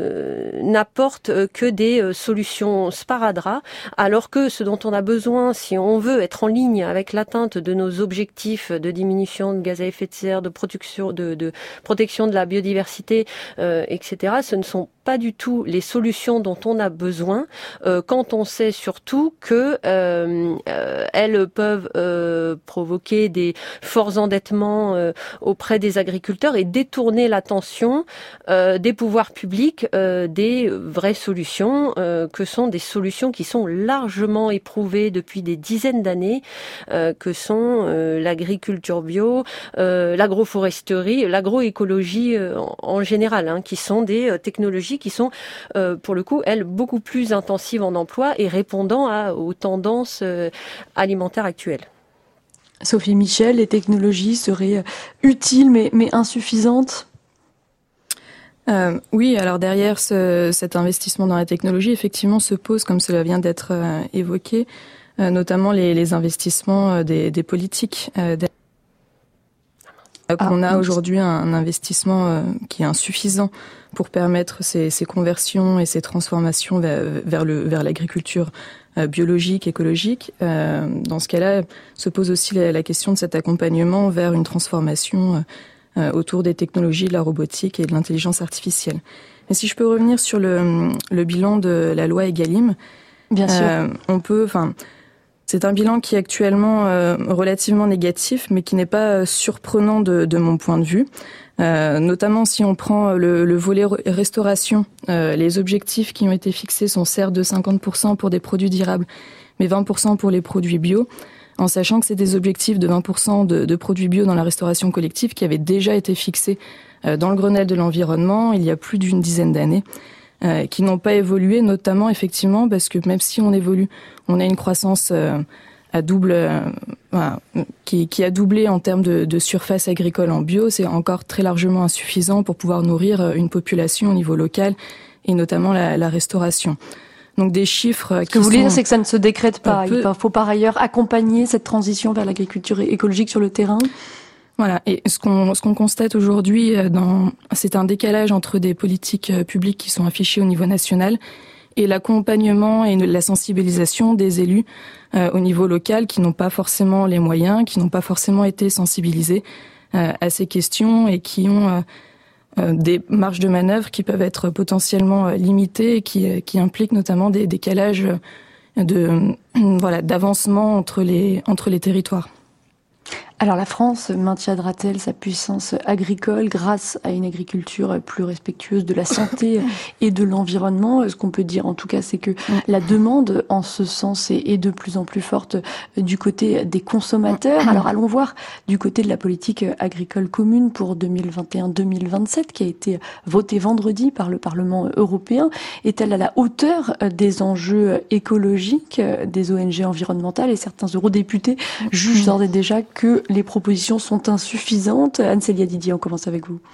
Speaker 4: ne n'apportent que des euh, solutions sparadrap, alors que ce dont on a besoin, si on veut être en ligne avec l'atteinte de nos objectifs de diminution de gaz à effet de serre, de protection de, de protection de la biodiversité, euh, et cetera, ce ne sont pas du tout les solutions dont on a besoin, euh, quand on sait surtout que euh, euh, elles peuvent euh, provoquer des forts endettements euh, auprès des agriculteurs et détourner l'attention euh, des pouvoirs publics euh, des vraies solutions, euh, que sont des solutions qui sont largement éprouvées depuis des dizaines d'années, euh, que sont euh, l'agriculture bio, euh, l'agroforesterie, l'agroécologie euh, en, en général, hein, qui sont des euh, technologies qui sont, euh, pour le coup, elles, beaucoup plus intensives en emploi et répondant à, aux tendances euh, alimentaires actuelles.
Speaker 1: Sophie Michel, les technologies seraient utiles mais, mais insuffisantes ?
Speaker 5: Euh, oui, alors derrière ce, cet investissement dans la technologie, effectivement, se pose, comme cela vient d'être euh, évoqué, euh, notamment les, les investissements euh, des, des politiques. Euh, des... Ah, qu'on a aujourd'hui un, un investissement euh, qui est insuffisant pour permettre ces, ces conversions et ces transformations vers, vers, le, vers l'agriculture euh, biologique, écologique. Euh, dans ce cas-là, se pose aussi la, la question de cet accompagnement vers une transformation euh, autour des technologies, de la robotique et de l'intelligence artificielle. Mais si je peux revenir sur le, le bilan de la loi Egalim,
Speaker 1: bien sûr,
Speaker 5: euh, on peut, enfin. C'est un bilan qui est actuellement euh, relativement négatif, mais qui n'est pas euh, surprenant de, de mon point de vue. Euh, notamment si on prend le, le volet restauration, euh, les objectifs qui ont été fixés sont certes de cinquante pour cent pour des produits durables, mais vingt pour cent pour les produits bio, en sachant que c'est des objectifs de vingt pour cent de, de produits bio dans la restauration collective qui avaient déjà été fixés euh, dans le Grenelle de l'environnement il y a plus d'une dizaine d'années. Euh, qui n'ont pas évolué, notamment effectivement parce que même si on évolue, on a une croissance euh, à double, euh, voilà, qui, qui a doublé en termes de, de surface agricole en bio, c'est encore très largement insuffisant pour pouvoir nourrir une population au niveau local et notamment la, la restauration. Donc des chiffres.
Speaker 1: Ce que vous voulez dire, c'est que ça ne se décrète pas.
Speaker 5: Peu...
Speaker 1: Il faut par ailleurs accompagner cette transition vers l'agriculture écologique sur le terrain.
Speaker 5: Voilà. Et ce qu'on ce qu'on constate aujourd'hui, dans, c'est un décalage entre des politiques publiques qui sont affichées au niveau national et l'accompagnement et la sensibilisation des élus euh, au niveau local qui n'ont pas forcément les moyens, qui n'ont pas forcément été sensibilisés euh, à ces questions et qui ont euh, euh, des marges de manœuvre qui peuvent être potentiellement euh, limitées et qui, qui impliquent notamment des décalages de euh, voilà d'avancement entre les entre les territoires.
Speaker 1: Alors la France maintiendra-t-elle sa puissance agricole grâce à une agriculture plus respectueuse de la santé et de l'environnement ? Ce qu'on peut dire en tout cas, c'est que la demande en ce sens est de plus en plus forte du côté des consommateurs. Alors allons voir du côté de la politique agricole commune pour deux mille vingt et un deux mille vingt-sept qui a été votée vendredi par le Parlement européen. Est-elle à la hauteur des enjeux écologiques des O N G environnementales ? Et certains eurodéputés jugent d'ores et déjà que les propositions sont insuffisantes. Anne-Célia Didier, on commence avec vous.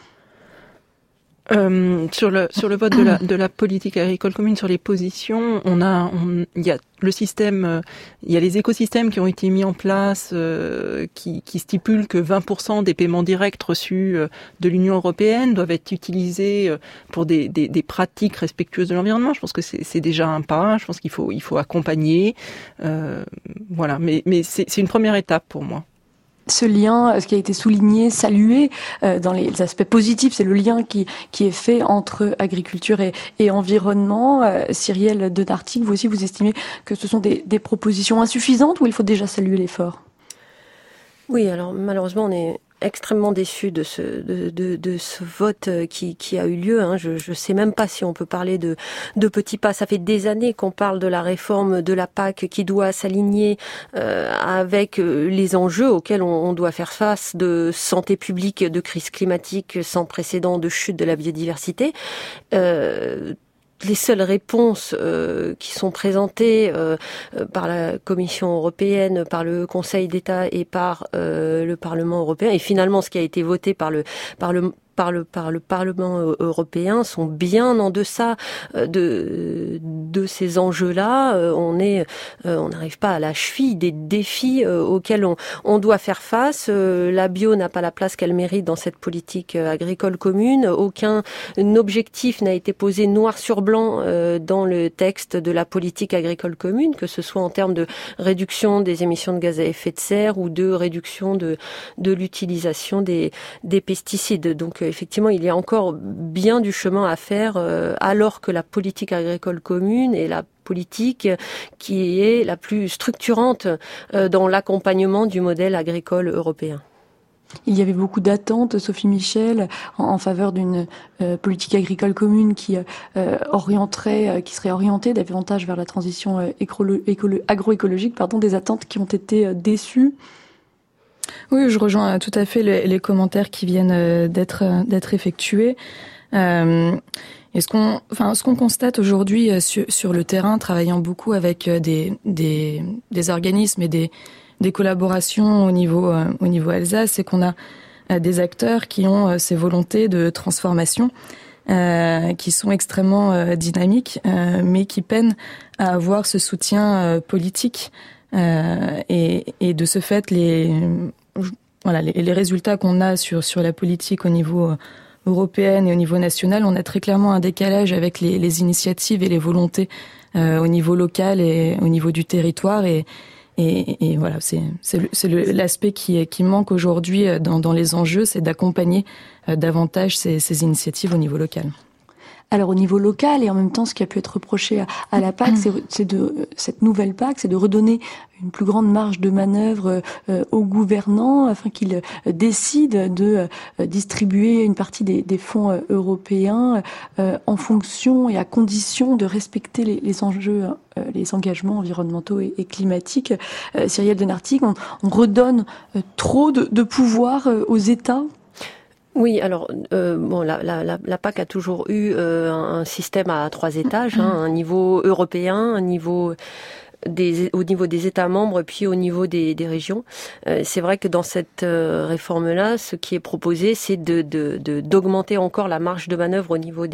Speaker 3: Euh, sur le sur le vote de la de la politique agricole commune, sur les positions, on a on, il y a le système, euh, il y a les écosystèmes qui ont été mis en place, euh, qui qui stipulent que vingt pour cent des paiements directs reçus euh, de l'Union européenne doivent être utilisés euh, pour des, des des pratiques respectueuses de l'environnement. Je pense que c'est c'est déjà un pas. Je pense qu'il faut il faut accompagner. Euh, voilà, mais mais c'est c'est une première étape pour moi.
Speaker 1: Ce lien, ce qui a été souligné, salué euh, dans les aspects positifs, c'est le lien qui qui est fait entre agriculture et, et environnement. Euh, Cyrielle Denartic, vous aussi, vous estimez que ce sont des, des propositions insuffisantes ou il faut déjà saluer l'effort ?
Speaker 4: Oui, alors malheureusement, on est extrêmement déçus de ce de, de, de ce vote qui, qui a eu lieu. Hein. Je ne sais même pas si on peut parler de, de petits pas. Ça fait des années qu'on parle de la réforme de la P A C qui doit s'aligner euh, avec les enjeux auxquels on, on doit faire face, de santé publique, de crise climatique sans précédent, de chute de la biodiversité. Euh, Les seules réponses euh, qui sont présentées euh, par la Commission européenne, par le Conseil d'État et par euh, le Parlement européen, et finalement ce qui a été voté par le par le par le par le Parlement européen sont bien en deçà de de ces enjeux-là. On est on n'arrive pas à la cheville des défis auxquels on on doit faire face. La bio n'a pas la place qu'elle mérite dans cette politique agricole commune. Aucun objectif n'a été posé noir sur blanc dans le texte de la politique agricole commune, que ce soit en termes de réduction des émissions de gaz à effet de serre ou de réduction de de l'utilisation des des pesticides. Donc effectivement, il y a encore bien du chemin à faire, euh, alors que la politique agricole commune est la politique qui est la plus structurante euh, dans l'accompagnement du modèle agricole européen.
Speaker 1: Il y avait beaucoup d'attentes, Sophie Michel, en, en faveur d'une euh, politique agricole commune qui euh, orienterait, euh, qui serait orientée davantage vers la transition euh, écolo- écolo- agroécologique, pardon, des attentes qui ont été euh, déçues.
Speaker 5: Oui, je rejoins tout à fait les, les commentaires qui viennent d'être d'être effectués. Euh, et ce qu'on, enfin, ce qu'on constate aujourd'hui sur, sur le terrain, travaillant beaucoup avec des des, des organismes et des des collaborations au niveau au niveau Alsace, c'est qu'on a des acteurs qui ont ces volontés de transformation, euh, qui sont extrêmement euh, dynamiques, euh, mais qui peinent à avoir ce soutien euh, politique. Euh, et, et de ce fait, les voilà, les, les résultats qu'on a sur sur la politique au niveau européen et au niveau national, on a très clairement un décalage avec les, les initiatives et les volontés euh, au niveau local et au niveau du territoire. Et et, et voilà, c'est c'est, le, c'est le, l'aspect qui qui manque aujourd'hui dans dans les enjeux, c'est d'accompagner euh, davantage ces, ces initiatives au niveau local.
Speaker 1: Alors au niveau local, et en même temps ce qui a pu être reproché à, à la P A C, c'est, c'est de cette nouvelle P A C, c'est de redonner une plus grande marge de manœuvre euh, aux gouvernants afin qu'ils euh, décident de euh, distribuer une partie des, des fonds euh, européens euh, en fonction et à condition de respecter les, les enjeux, euh, les engagements environnementaux et, et climatiques. Euh, Cyrielle Denartic, on, on redonne euh, trop de, de pouvoir euh, aux États.
Speaker 4: Oui, alors euh, bon, la, la, la, la P A C a toujours eu euh, un système à trois étages, hein, un niveau européen, un niveau des, au niveau des États membres, puis au niveau des, des régions. Euh, c'est vrai que dans cette euh, réforme-là, ce qui est proposé, c'est de, de, de, d'augmenter encore la marge de manœuvre au niveau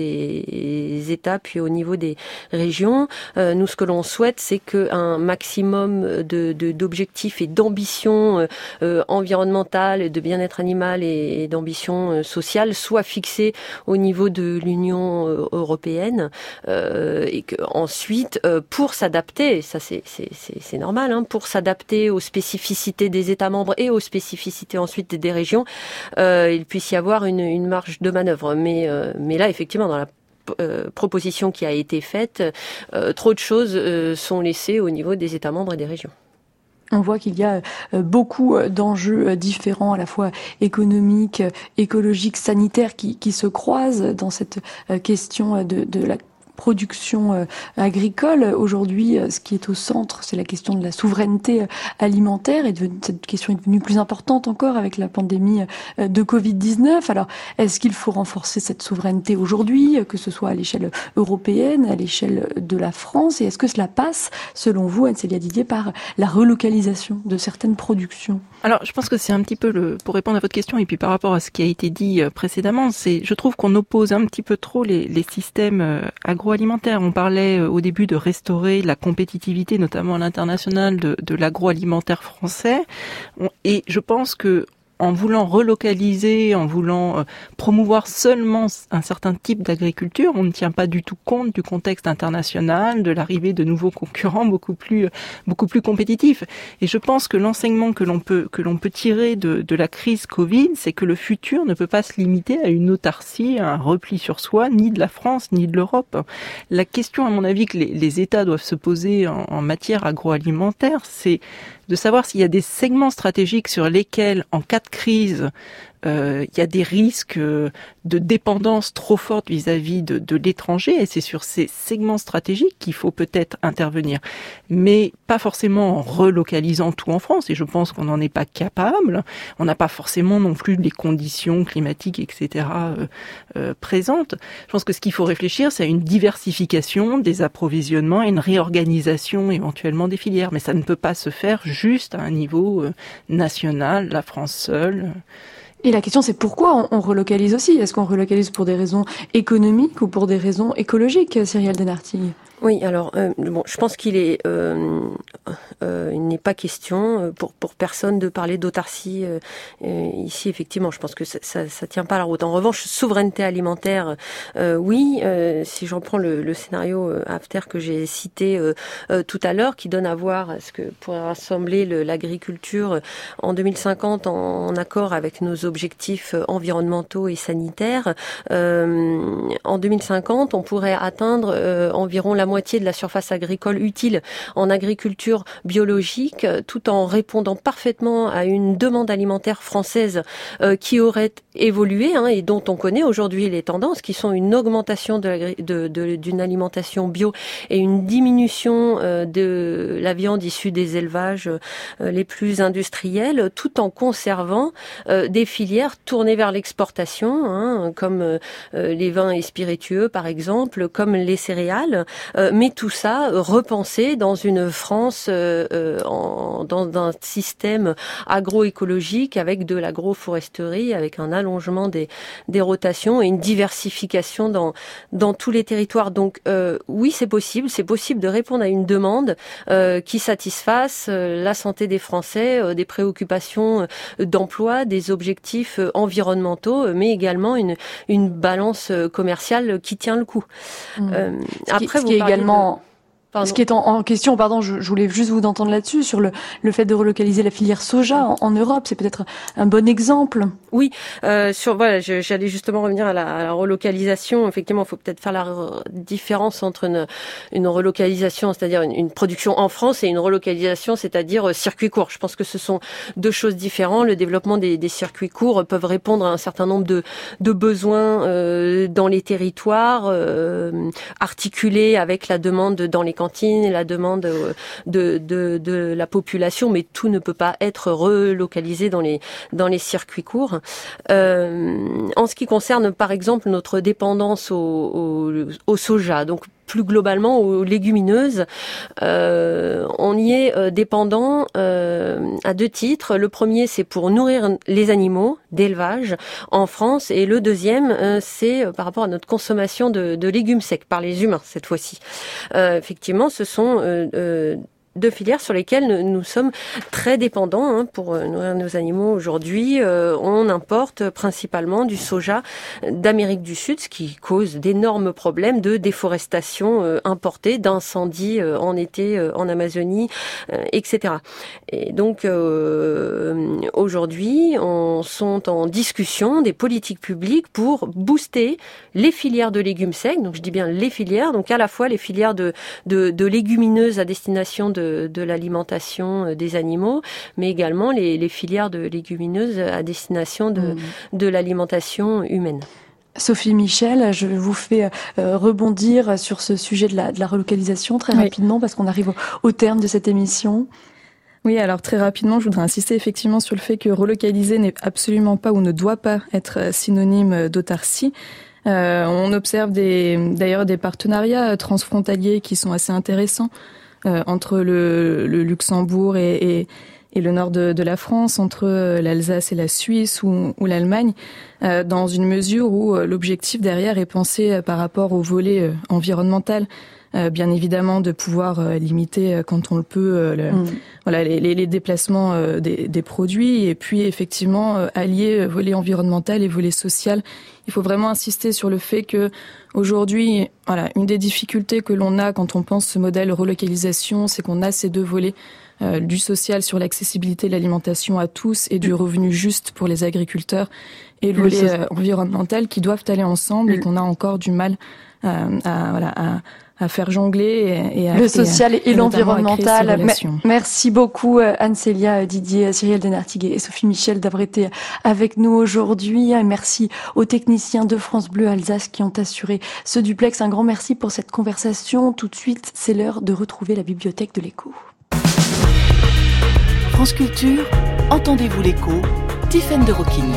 Speaker 4: des États, puis au niveau des régions. Euh, nous, ce que l'on souhaite, c'est qu'un maximum de, de, d'objectifs et d'ambitions euh, environnementales, de bien-être animal et, et d'ambitions euh, sociales soient fixés au niveau de l'Union euh, européenne, euh, et que ensuite, euh, pour s'adapter, ça c'est c'est c'est, c'est normal, hein, pour s'adapter aux spécificités des États membres et aux spécificités ensuite des régions, euh, il puisse y avoir une, une marge de manœuvre. Mais euh, mais là, effectivement, dans la euh, proposition qui a été faite, euh, trop de choses euh, sont laissées au niveau des États membres et des régions.
Speaker 1: On voit qu'il y a beaucoup d'enjeux différents, à la fois économiques, écologiques, sanitaires, qui, qui se croisent dans cette question de, de la production euh, agricole. Aujourd'hui, euh, ce qui est au centre, c'est la question de la souveraineté euh, alimentaire. Et devenu, cette question est devenue plus importante encore avec la pandémie euh, de covid dix-neuf. Alors, est-ce qu'il faut renforcer cette souveraineté aujourd'hui, euh, que ce soit à l'échelle européenne, à l'échelle de la France? Et est-ce que cela passe, selon vous, Anne-Célia Didier, par la relocalisation de certaines productions?
Speaker 3: Alors, je pense que c'est un petit peu le, pour répondre à votre question, et puis par rapport à ce qui a été dit précédemment, c'est, je trouve qu'on oppose un petit peu trop les, les systèmes agroalimentaires. On parlait au début de restaurer la compétitivité, notamment à l'international, de, de l'agroalimentaire français. Et je pense que en voulant relocaliser, en voulant euh, promouvoir seulement un certain type d'agriculture, on ne tient pas du tout compte du contexte international, de l'arrivée de nouveaux concurrents beaucoup plus beaucoup plus compétitifs. Et je pense que l'enseignement que l'on peut que l'on peut tirer de, de la crise Covid, c'est que le futur ne peut pas se limiter à une autarcie, à un repli sur soi, ni de la France ni de l'Europe. La question, à mon avis, que les, les États doivent se poser en, en matière agroalimentaire, c'est de savoir s'il y a des segments stratégiques sur lesquels, en cas de crise, euh, il y a des risques de dépendance trop forte vis-à-vis de, de l'étranger, et c'est sur ces segments stratégiques qu'il faut peut-être intervenir, mais pas forcément en relocalisant tout en France, et je pense qu'on n'en est pas capable. On n'a pas forcément non plus les conditions climatiques, et cetera euh, euh, présentes. Je pense que ce qu'il faut réfléchir, c'est à une diversification des approvisionnements et une réorganisation éventuellement des filières, mais ça ne peut pas se faire juste à un niveau euh, national, la France seule.
Speaker 1: Et la question, c'est pourquoi on relocalise aussi? Est-ce qu'on relocalise pour des raisons économiques ou pour des raisons écologiques, Cyrielle Denartille?
Speaker 4: Oui, alors euh, bon, je pense qu'il est, euh, euh, il n'est pas question pour pour personne de parler d'autarcie euh, euh, ici. Effectivement, je pense que ça, ça, ça tient pas la route. En revanche, souveraineté alimentaire, euh, oui. Euh, si j'en prends le, le scénario euh, After que j'ai cité euh, euh, tout à l'heure, qui donne à voir ce que pourrait rassembler le, l'agriculture en deux mille cinquante en, en accord avec nos objectifs environnementaux et sanitaires. Euh, en deux mille cinquante, on pourrait atteindre euh, environ la moitié de la surface agricole utile en agriculture biologique, tout en répondant parfaitement à une demande alimentaire française euh, qui aurait évolué hein, et dont on connaît aujourd'hui les tendances, qui sont une augmentation de, la, de, de d'une alimentation bio et une diminution euh, de la viande issue des élevages euh, les plus industriels, tout en conservant euh, des filières tournées vers l'exportation, hein, comme euh, les vins et spiritueux par exemple, comme les céréales. Euh, mais tout ça euh, repensé dans une France, euh, euh, en, dans un système agroécologique avec de l'agroforesterie, avec un allongement des, des rotations et une diversification dans, dans tous les territoires. Donc euh, oui, c'est possible, c'est possible de répondre à une demande euh, qui satisfasse euh, la santé des Français, euh, des préoccupations euh, d'emploi, des objectifs euh, environnementaux, euh, mais également une, une balance euh, commerciale qui tient le coup.
Speaker 1: Mmh.
Speaker 4: Euh, après,
Speaker 1: ce
Speaker 4: vous
Speaker 1: qui est également... De...
Speaker 4: Pardon.
Speaker 1: Ce qui est en, en question, pardon, je, je voulais juste vous entendre là-dessus, sur le, le fait de relocaliser la filière soja en, en Europe, c'est peut-être un bon exemple.
Speaker 4: Oui, euh, sur voilà, je, j'allais justement revenir à la, à la relocalisation. Effectivement, il faut peut-être faire la re- différence entre une, une relocalisation, c'est-à-dire une, une production en France, et une relocalisation, c'est-à-dire euh, circuit court. Je pense que ce sont deux choses différentes. Le développement des, des circuits courts peuvent répondre à un certain nombre de, de besoins euh, dans les territoires, euh, articulés avec la demande dans les cantines et la demande de, de, de la population, mais tout ne peut pas être relocalisé dans les, dans les circuits courts. Euh, en ce qui concerne, par exemple, notre dépendance au, au, au soja, donc plus globalement aux légumineuses. Euh, on y est euh, dépendant euh, à deux titres. Le premier, c'est pour nourrir les animaux d'élevage en France, et le deuxième, euh, c'est par rapport à notre consommation de, de légumes secs par les humains cette fois-ci. Euh, effectivement, ce sont euh, euh, deux filières sur lesquelles nous, nous sommes très dépendants hein, pour nourrir nos animaux aujourd'hui. Euh, on importe principalement du soja d'Amérique du Sud, ce qui cause d'énormes problèmes de déforestation euh, importée, d'incendies euh, en été euh, en Amazonie, euh, et cetera. Et donc euh, aujourd'hui, on sont en discussion des politiques publiques pour booster les filières de légumes secs. Donc je dis bien les filières, donc à la fois les filières de, de, de légumineuses à destination de De, de l'alimentation des animaux, mais également les, les filières de légumineuses à destination de, mmh. de l'alimentation humaine.
Speaker 1: Sophie Michel, je vous fais euh, rebondir sur ce sujet de la, de la relocalisation très oui. rapidement, parce qu'on arrive au, au terme de cette émission.
Speaker 5: Oui, alors très rapidement, je voudrais insister effectivement sur le fait que relocaliser n'est absolument pas ou ne doit pas être synonyme d'autarcie. Euh, on observe des, d'ailleurs des partenariats transfrontaliers qui sont assez intéressants. Euh, entre le, le Luxembourg et, et, et le nord de, de la France, entre l'Alsace et la Suisse ou, ou l'Allemagne, euh, dans une mesure où euh, l'objectif derrière est pensé euh, par rapport au volet euh, environnemental, euh, bien évidemment de pouvoir euh, limiter euh, quand on le peut euh, le, mmh. voilà, les, les, les déplacements euh, des, des produits, et puis effectivement euh, allier volet environnemental et volet social. Il faut vraiment insister sur le fait que aujourd'hui, voilà, une des difficultés que l'on a quand on pense ce modèle relocalisation, c'est qu'on a ces deux volets, euh, du social sur l'accessibilité de l'alimentation à tous et du revenu juste pour les agriculteurs, et le volet euh, environnemental qui doivent aller ensemble et qu'on a encore du mal euh, à, voilà, à à faire jongler et, et à,
Speaker 1: le social et,
Speaker 5: et
Speaker 1: l'environnemental. Merci beaucoup Anne-Célia Didier, Cyrielle Denartiguet et Sophie Michel d'avoir été avec nous aujourd'hui. Merci aux techniciens de France Bleu Alsace qui ont assuré ce duplex. Un grand merci pour cette conversation. Tout de suite, c'est l'heure de retrouver la bibliothèque de l'écho.
Speaker 6: France Culture, entendez-vous l'écho? Tiffaine de Roquigny.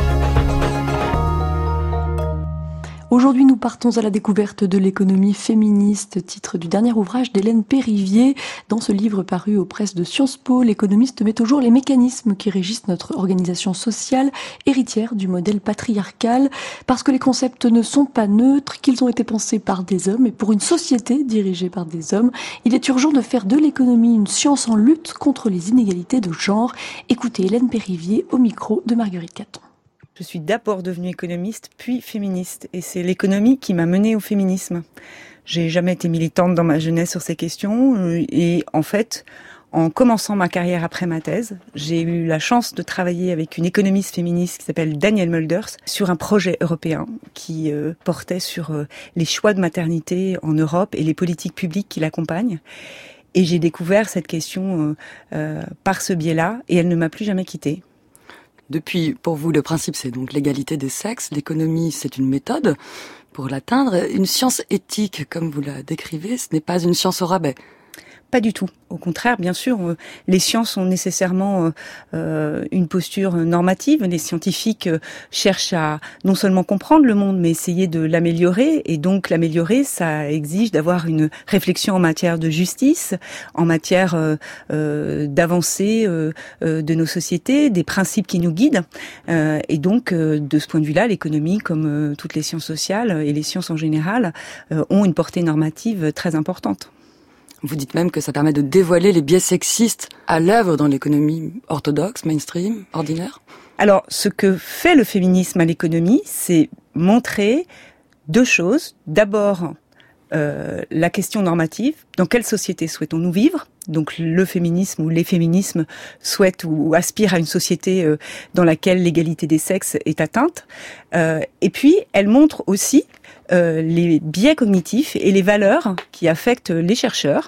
Speaker 1: Aujourd'hui, nous partons à la découverte de l'économie féministe, titre du dernier ouvrage d'Hélène Périvier. Dans ce livre paru aux presses de Sciences Po, l'économiste met au jour les mécanismes qui régissent notre organisation sociale, héritière du modèle patriarcal, parce que les concepts ne sont pas neutres, qu'ils ont été pensés par des hommes, et pour une société dirigée par des hommes, il est urgent de faire de l'économie une science en lutte contre les inégalités de genre. Écoutez Hélène Périvier au micro de Marguerite Caton.
Speaker 7: Je suis d'abord devenue économiste, puis féministe. Et c'est l'économie qui m'a menée au féminisme. J'ai jamais été militante dans ma jeunesse sur ces questions. Et en fait, en commençant ma carrière après ma thèse, j'ai eu la chance de travailler avec une économiste féministe qui s'appelle Danielle Mulders sur un projet européen qui euh, portait sur euh, les choix de maternité en Europe et les politiques publiques qui l'accompagnent. Et j'ai découvert cette question euh, euh, par ce biais-là, et elle ne m'a plus jamais quittée.
Speaker 8: Depuis, pour vous, le principe, c'est donc l'égalité des sexes. L'économie, c'est une méthode pour l'atteindre. Une science éthique, comme vous la décrivez, ce n'est pas une science au rabais.
Speaker 7: Pas du tout. Au contraire, bien sûr, euh, les sciences ont nécessairement euh, une posture normative. Les scientifiques euh, cherchent à non seulement comprendre le monde, mais essayer de l'améliorer. Et donc, l'améliorer, ça exige d'avoir une réflexion en matière de justice, en matière euh, euh, d'avancée euh, euh, de nos sociétés, des principes qui nous guident. Euh, et donc, euh, de ce point de vue-là, l'économie, comme euh, toutes les sciences sociales et les sciences en général, euh, ont une portée normative très importante.
Speaker 8: Vous dites même que ça permet de dévoiler les biais sexistes à l'œuvre dans l'économie orthodoxe, mainstream, ordinaire.
Speaker 7: Alors, ce que fait le féminisme à l'économie, c'est montrer deux choses. D'abord, euh, la question normative. Dans quelle société souhaitons-nous vivre ? Donc, le féminisme ou les féminismes souhaitent ou aspirent à une société euh, dans laquelle l'égalité des sexes est atteinte. Euh, et puis, elle montre aussi Euh, les biais cognitifs et les valeurs qui affectent les chercheurs.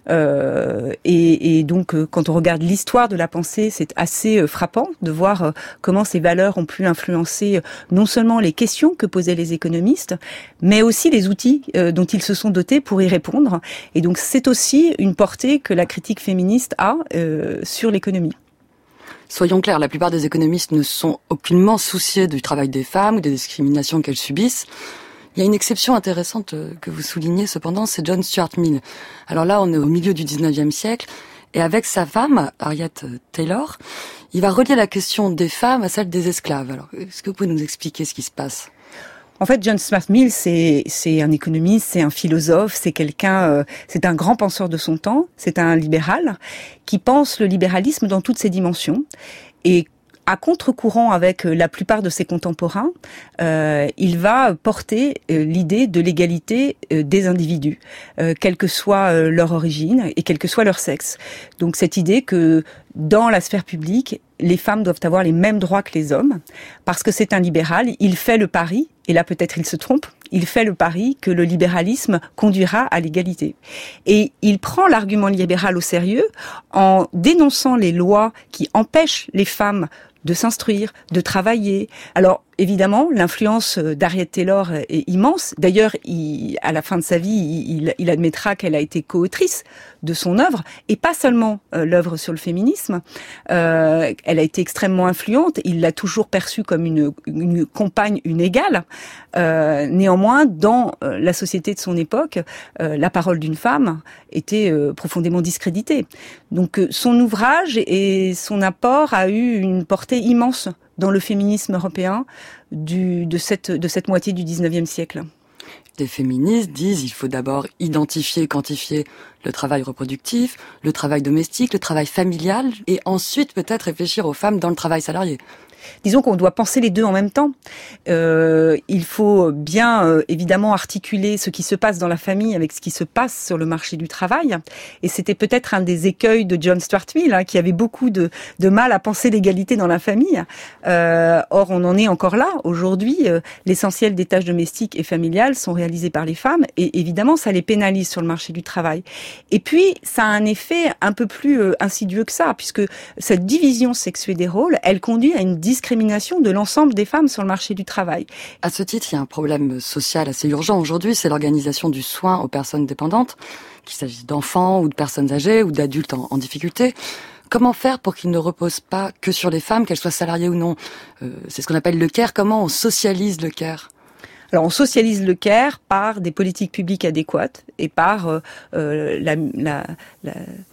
Speaker 7: Euh, et, et donc, euh, quand on regarde l'histoire de la pensée, c'est assez euh, frappant de voir euh, comment ces valeurs ont pu influencer euh, non seulement les questions que posaient les économistes, mais aussi les outils euh, dont ils se sont dotés pour y répondre. Et donc, c'est aussi une portée que la critique féministe a euh, sur l'économie.
Speaker 8: Soyons clairs, la plupart des économistes ne sont aucunement souciés du travail des femmes ou des discriminations qu'elles subissent. Il y a une exception intéressante que vous soulignez cependant, c'est John Stuart Mill. Alors là, on est au milieu du dix-neuvième siècle, et avec sa femme, Harriet Taylor, il va relier la question des femmes à celle des esclaves. Alors, est-ce que vous pouvez nous expliquer ce qui se passe ?
Speaker 7: En fait, John Stuart Mill, c'est c'est un économiste, c'est un philosophe, c'est quelqu'un, euh, c'est un grand penseur de son temps, c'est un libéral qui pense le libéralisme dans toutes ses dimensions. Et à contre-courant avec la plupart de ses contemporains, euh, il va porter euh, l'idée de l'égalité euh, des individus, euh, quelle que soit euh, leur origine et quel que soit leur sexe. Donc cette idée que dans la sphère publique, les femmes doivent avoir les mêmes droits que les hommes, parce que c'est un libéral, il fait le pari, et là peut-être il se trompe, il fait le pari que le libéralisme conduira à l'égalité. Et il prend l'argument libéral au sérieux en dénonçant les lois qui empêchent les femmes de s'instruire, de travailler. Alors, évidemment, l'influence d'Harriet Taylor est immense. D'ailleurs, il, à la fin de sa vie, il, il admettra qu'elle a été co-autrice de son œuvre, et pas seulement euh, l'œuvre sur le féminisme. Euh, elle a été extrêmement influente. Il l'a toujours perçue comme une, une compagne, une égale. Euh, néanmoins, dans euh, la société de son époque, euh, la parole d'une femme était euh, profondément discréditée. Donc, euh, son ouvrage et son apport a eu une portée immense dans le féminisme européen du, de, cette, de cette moitié du dix-neuvième siècle.
Speaker 8: Les féministes disent qu'il faut d'abord identifier et quantifier le travail reproductif, le travail domestique, le travail familial, et ensuite peut-être réfléchir aux femmes dans le travail salarié.
Speaker 7: Disons qu'on doit penser les deux en même temps. Euh, il faut bien euh, évidemment articuler ce qui se passe dans la famille avec ce qui se passe sur le marché du travail. Et c'était peut-être un des écueils de John Stuart Mill, hein, qui avait beaucoup de, de mal à penser l'égalité dans la famille. Euh, or, on en est encore là. Aujourd'hui, euh, l'essentiel des tâches domestiques et familiales sont réalisées par les femmes. Et évidemment, ça les pénalise sur le marché du travail. Et puis, ça a un effet un peu plus euh, insidieux que ça, puisque cette division sexuée des rôles, elle conduit à une discrimination de l'ensemble des femmes sur le marché du travail.
Speaker 8: À ce titre, il y a un problème social assez urgent aujourd'hui, c'est l'organisation du soin aux personnes dépendantes, qu'il s'agisse d'enfants ou de personnes âgées ou d'adultes en, en difficulté. Comment faire pour qu'il ne repose pas que sur les femmes, qu'elles soient salariées ou non ? euh, C'est ce qu'on appelle le care. Comment on socialise le care ?
Speaker 7: Alors, on socialise le care par des politiques publiques adéquates et par euh, euh, la... la, la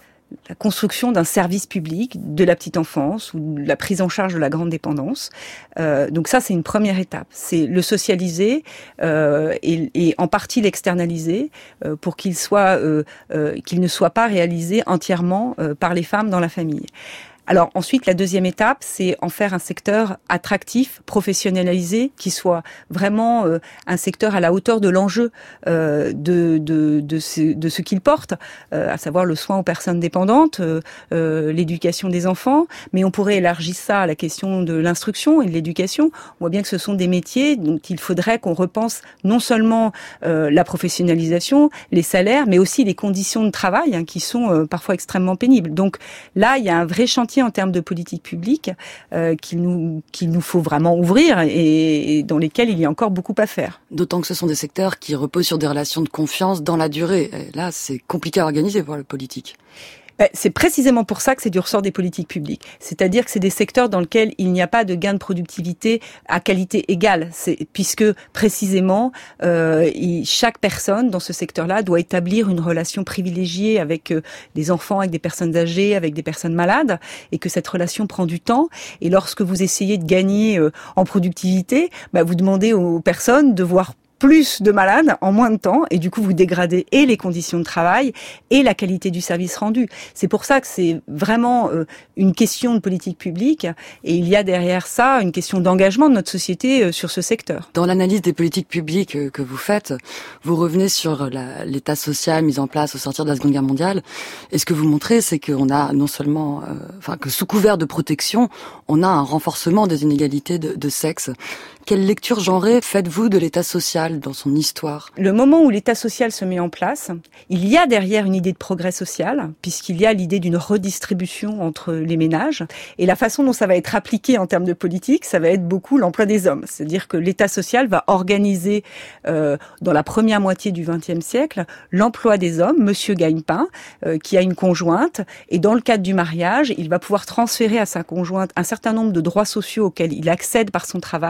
Speaker 7: la construction d'un service public de la petite enfance ou la prise en charge de la grande dépendance. Euh, donc ça, c'est une première étape. C'est le socialiser euh, et, et en partie l'externaliser euh, pour qu'il soit, euh, euh, qu'il ne soit pas réalisé entièrement euh, par les femmes dans la famille. Alors ensuite, la deuxième étape, c'est en faire un secteur attractif, professionnalisé, qui soit vraiment euh, un secteur à la hauteur de l'enjeu euh, de, de, de ce, de ce qu'il porte, euh, à savoir le soin aux personnes dépendantes, euh, euh, l'éducation des enfants. Mais on pourrait élargir ça à la question de l'instruction et de l'éducation. On voit bien que ce sont des métiers dont il faudrait qu'on repense non seulement euh, la professionnalisation, les salaires, mais aussi les conditions de travail, hein, qui sont euh, parfois extrêmement pénibles. Donc là, il y a un vrai chantier en termes de politique publique euh, qu'il nous, qu'il nous faut vraiment ouvrir et, et dans lesquels il y a encore beaucoup à faire.
Speaker 8: D'autant que ce sont des secteurs qui reposent sur des relations de confiance dans la durée. Et là, c'est compliqué à organiser pour le politique.
Speaker 7: C'est précisément pour ça que c'est du ressort des politiques publiques. C'est-à-dire que c'est des secteurs dans lesquels il n'y a pas de gain de productivité à qualité égale. C'est, puisque précisément, euh, il, chaque personne dans ce secteur-là doit établir une relation privilégiée avec euh, des enfants, avec des personnes âgées, avec des personnes malades, et que cette relation prend du temps. Et lorsque vous essayez de gagner euh, en productivité, bah, vous demandez aux personnes de voir plus de malades en moins de temps, et du coup vous dégradez et les conditions de travail et la qualité du service rendu. C'est pour ça que c'est vraiment euh, une question de politique publique, et il y a derrière ça une question d'engagement de notre société euh, sur ce secteur.
Speaker 8: Dans l'analyse des politiques publiques euh, que vous faites, vous revenez sur la, l'état social mis en place au sortir de la Seconde Guerre mondiale, et ce que vous montrez, c'est qu'on a non seulement, euh, enfin que sous couvert de protection, on a un renforcement des inégalités de, de sexe. Quelle lecture genrée faites-vous de l'état social dans son histoire ?
Speaker 7: Le moment où l'état social se met en place, il y a derrière une idée de progrès social, puisqu'il y a l'idée d'une redistribution entre les ménages. Et la façon dont ça va être appliqué en termes de politique, ça va être beaucoup l'emploi des hommes. C'est-à-dire que l'état social va organiser, euh, dans la première moitié du vingtième siècle, l'emploi des hommes. Monsieur gagne-pain, euh, qui a une conjointe, et dans le cadre du mariage, il va pouvoir transférer à sa conjointe un certain nombre de droits sociaux auxquels il accède par son travail.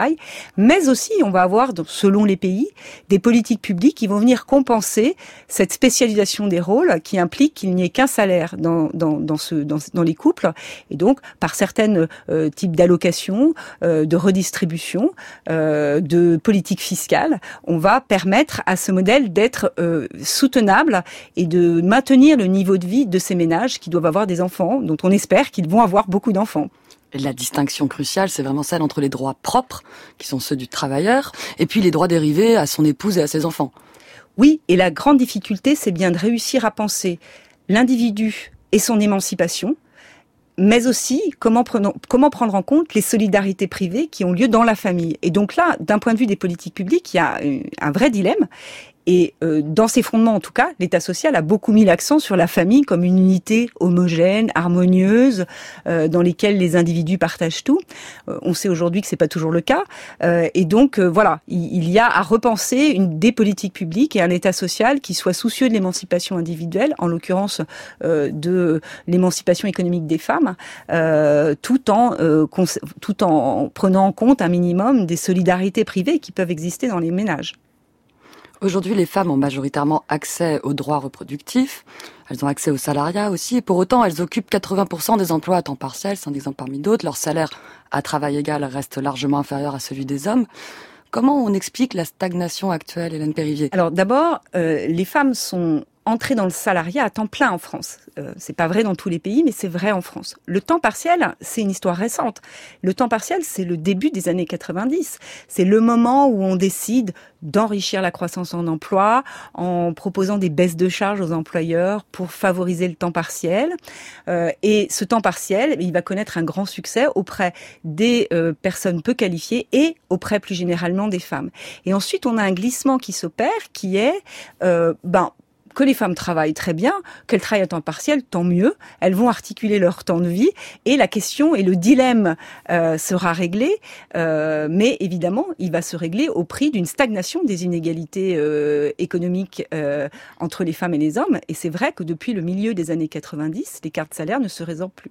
Speaker 7: Mais aussi, on va avoir, selon les pays, des politiques publiques qui vont venir compenser cette spécialisation des rôles qui implique qu'il n'y ait qu'un salaire dans, dans, dans, ce, dans, dans les couples. Et donc, par certains euh, types d'allocations, euh, de redistribution, euh, de politique fiscale, on va permettre à ce modèle d'être euh, soutenable et de maintenir le niveau de vie de ces ménages qui doivent avoir des enfants, dont on espère qu'ils vont avoir beaucoup d'enfants.
Speaker 8: La distinction cruciale, c'est vraiment celle entre les droits propres, qui sont ceux du travailleur, et puis les droits dérivés à son épouse et à ses enfants.
Speaker 7: Oui, et la grande difficulté, c'est bien de réussir à penser l'individu et son émancipation, mais aussi comment, prenons, comment prendre en compte les solidarités privées qui ont lieu dans la famille. Et donc là, d'un point de vue des politiques publiques, il y a un vrai dilemme. Et euh, dans ses fondements, en tout cas, l'État social a beaucoup mis l'accent sur la famille comme une unité homogène, harmonieuse, euh, dans lesquelles les individus partagent tout. Euh, on sait aujourd'hui que c'est pas toujours le cas. Euh, et donc, euh, voilà, il, il y a à repenser une, des politiques publiques et un État social qui soit soucieux de l'émancipation individuelle, en l'occurrence euh, de l'émancipation économique des femmes, euh, tout en euh, cons- tout en prenant en compte un minimum des solidarités privées qui peuvent exister dans les ménages.
Speaker 8: Aujourd'hui, les femmes ont majoritairement accès aux droits reproductifs. Elles ont accès au salariat aussi. Et pour autant, elles occupent quatre-vingts pour cent des emplois à temps partiel. C'est un exemple parmi d'autres. Leur salaire à travail égal reste largement inférieur à celui des hommes. Comment on explique la stagnation actuelle, Hélène Périvier ?
Speaker 7: Alors d'abord, euh, les femmes sont entrées dans le salariat à temps plein en France. Euh, c'est pas vrai dans tous les pays, mais c'est vrai en France. Le temps partiel, c'est une histoire récente. Le temps partiel, c'est le début des années quatre-vingt-dix. C'est le moment où on décide d'enrichir la croissance en emploi en proposant des baisses de charges aux employeurs pour favoriser le temps partiel. Euh, et ce temps partiel, il va connaître un grand succès auprès des euh, personnes peu qualifiées et auprès plus généralement des femmes. Et ensuite, on a un glissement qui s'opère, qui est euh, ben que les femmes travaillent très bien, qu'elles travaillent à temps partiel, tant mieux. Elles vont articuler leur temps de vie et la question et le dilemme euh, sera réglé. Euh, mais évidemment, il va se régler au prix d'une stagnation des inégalités euh, économiques euh, entre les femmes et les hommes. Et c'est vrai que depuis le milieu des années quatre-vingt-dix, l'écart de salaire ne se résorbe plus.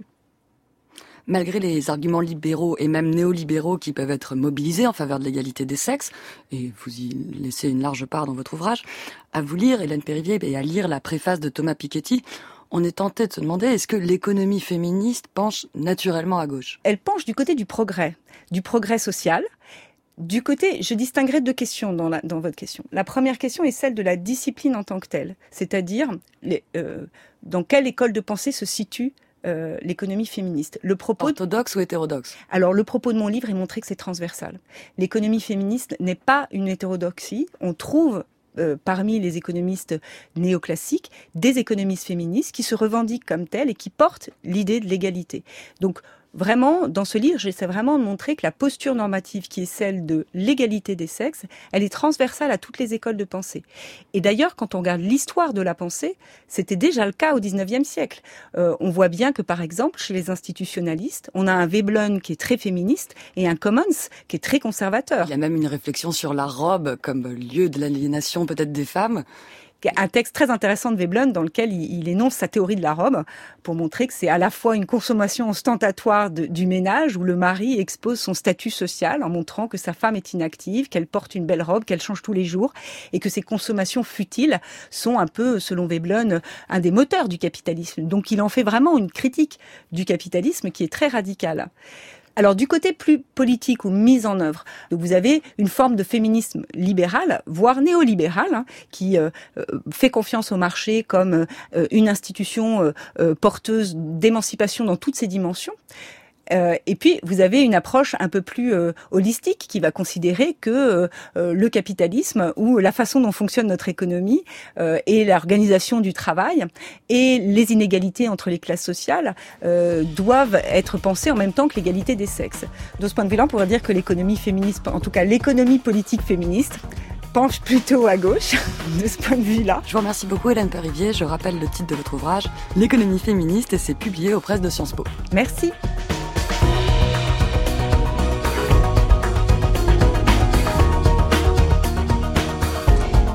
Speaker 8: Malgré les arguments libéraux et même néolibéraux qui peuvent être mobilisés en faveur de l'égalité des sexes, et vous y laissez une large part dans votre ouvrage, à vous lire, Hélène Périvier, et à lire la préface de Thomas Piketty, on est tenté de se demander, est-ce que l'économie féministe penche naturellement à gauche ?
Speaker 7: Elle penche du côté du progrès, du progrès social. Du côté, je distinguerai deux questions dans, la, dans votre question. La première question est celle de la discipline en tant que telle, c'est-à-dire les, euh, dans quelle école de pensée se situe Euh, l'économie féministe. Le propos
Speaker 8: orthodoxe ou hétérodoxe ?
Speaker 7: Alors, le propos de mon livre est montré que c'est transversal. L'économie féministe n'est pas une hétérodoxie. On trouve euh, parmi les économistes néoclassiques des économistes féministes qui se revendiquent comme telles et qui portent l'idée de l'égalité. Donc, vraiment, dans ce livre, j'essaie vraiment de montrer que la posture normative qui est celle de l'égalité des sexes, elle est transversale à toutes les écoles de pensée. Et d'ailleurs, quand on regarde l'histoire de la pensée, c'était déjà le cas au dix-neuvième siècle. Euh, on voit bien que, par exemple, chez les institutionnalistes, on a un Veblen qui est très féministe et un Commons qui est très conservateur.
Speaker 8: Il y a même une réflexion sur la robe comme lieu de l'aliénation peut-être des femmes.
Speaker 7: Un texte très intéressant de Veblen dans lequel il, il énonce sa théorie de la robe pour montrer que c'est à la fois une consommation ostentatoire de, du ménage où le mari expose son statut social en montrant que sa femme est inactive, qu'elle porte une belle robe, qu'elle change tous les jours et que ces consommations futiles sont un peu, selon Veblen, un des moteurs du capitalisme. Donc il en fait vraiment une critique du capitalisme qui est très radicale. Alors du côté plus politique ou mise en œuvre, donc vous avez une forme de féminisme libéral, voire néolibéral, hein, qui euh, fait confiance au marché comme euh, une institution euh, euh, porteuse d'émancipation dans toutes ses dimensions. Euh, et puis, vous avez une approche un peu plus euh, holistique qui va considérer que euh, le capitalisme ou la façon dont fonctionne notre économie euh, et l'organisation du travail et les inégalités entre les classes sociales euh, doivent être pensées en même temps que l'égalité des sexes. De ce point de vue-là, on pourrait dire que l'économie féministe, en tout cas l'économie politique féministe, penche plutôt à gauche, de ce point de vue-là.
Speaker 8: Je vous remercie beaucoup Hélène Périvier. Je rappelle le titre de votre ouvrage, L'économie féministe, et c'est publié aux presses de Sciences Po.
Speaker 7: Merci.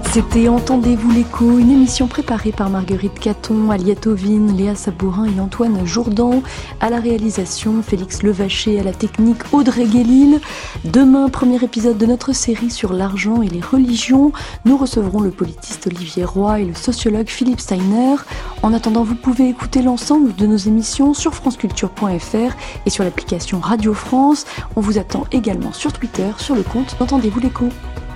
Speaker 1: C'était Entendez-vous l'écho, une émission préparée par Marguerite Caton, Aliette Ovine, Léa Sabourin et Antoine Jourdan. À la réalisation, Félix Levaché, à la technique, Audrey Guélil. Demain, premier épisode de notre série sur l'argent et les religions. Nous recevrons le politiste Olivier Roy et le sociologue Philippe Steiner. En attendant, vous pouvez écouter l'ensemble de nos émissions sur franceculture point f r et sur l'application Radio France. On vous attend également sur Twitter, sur le compte d'Entendez-vous l'écho.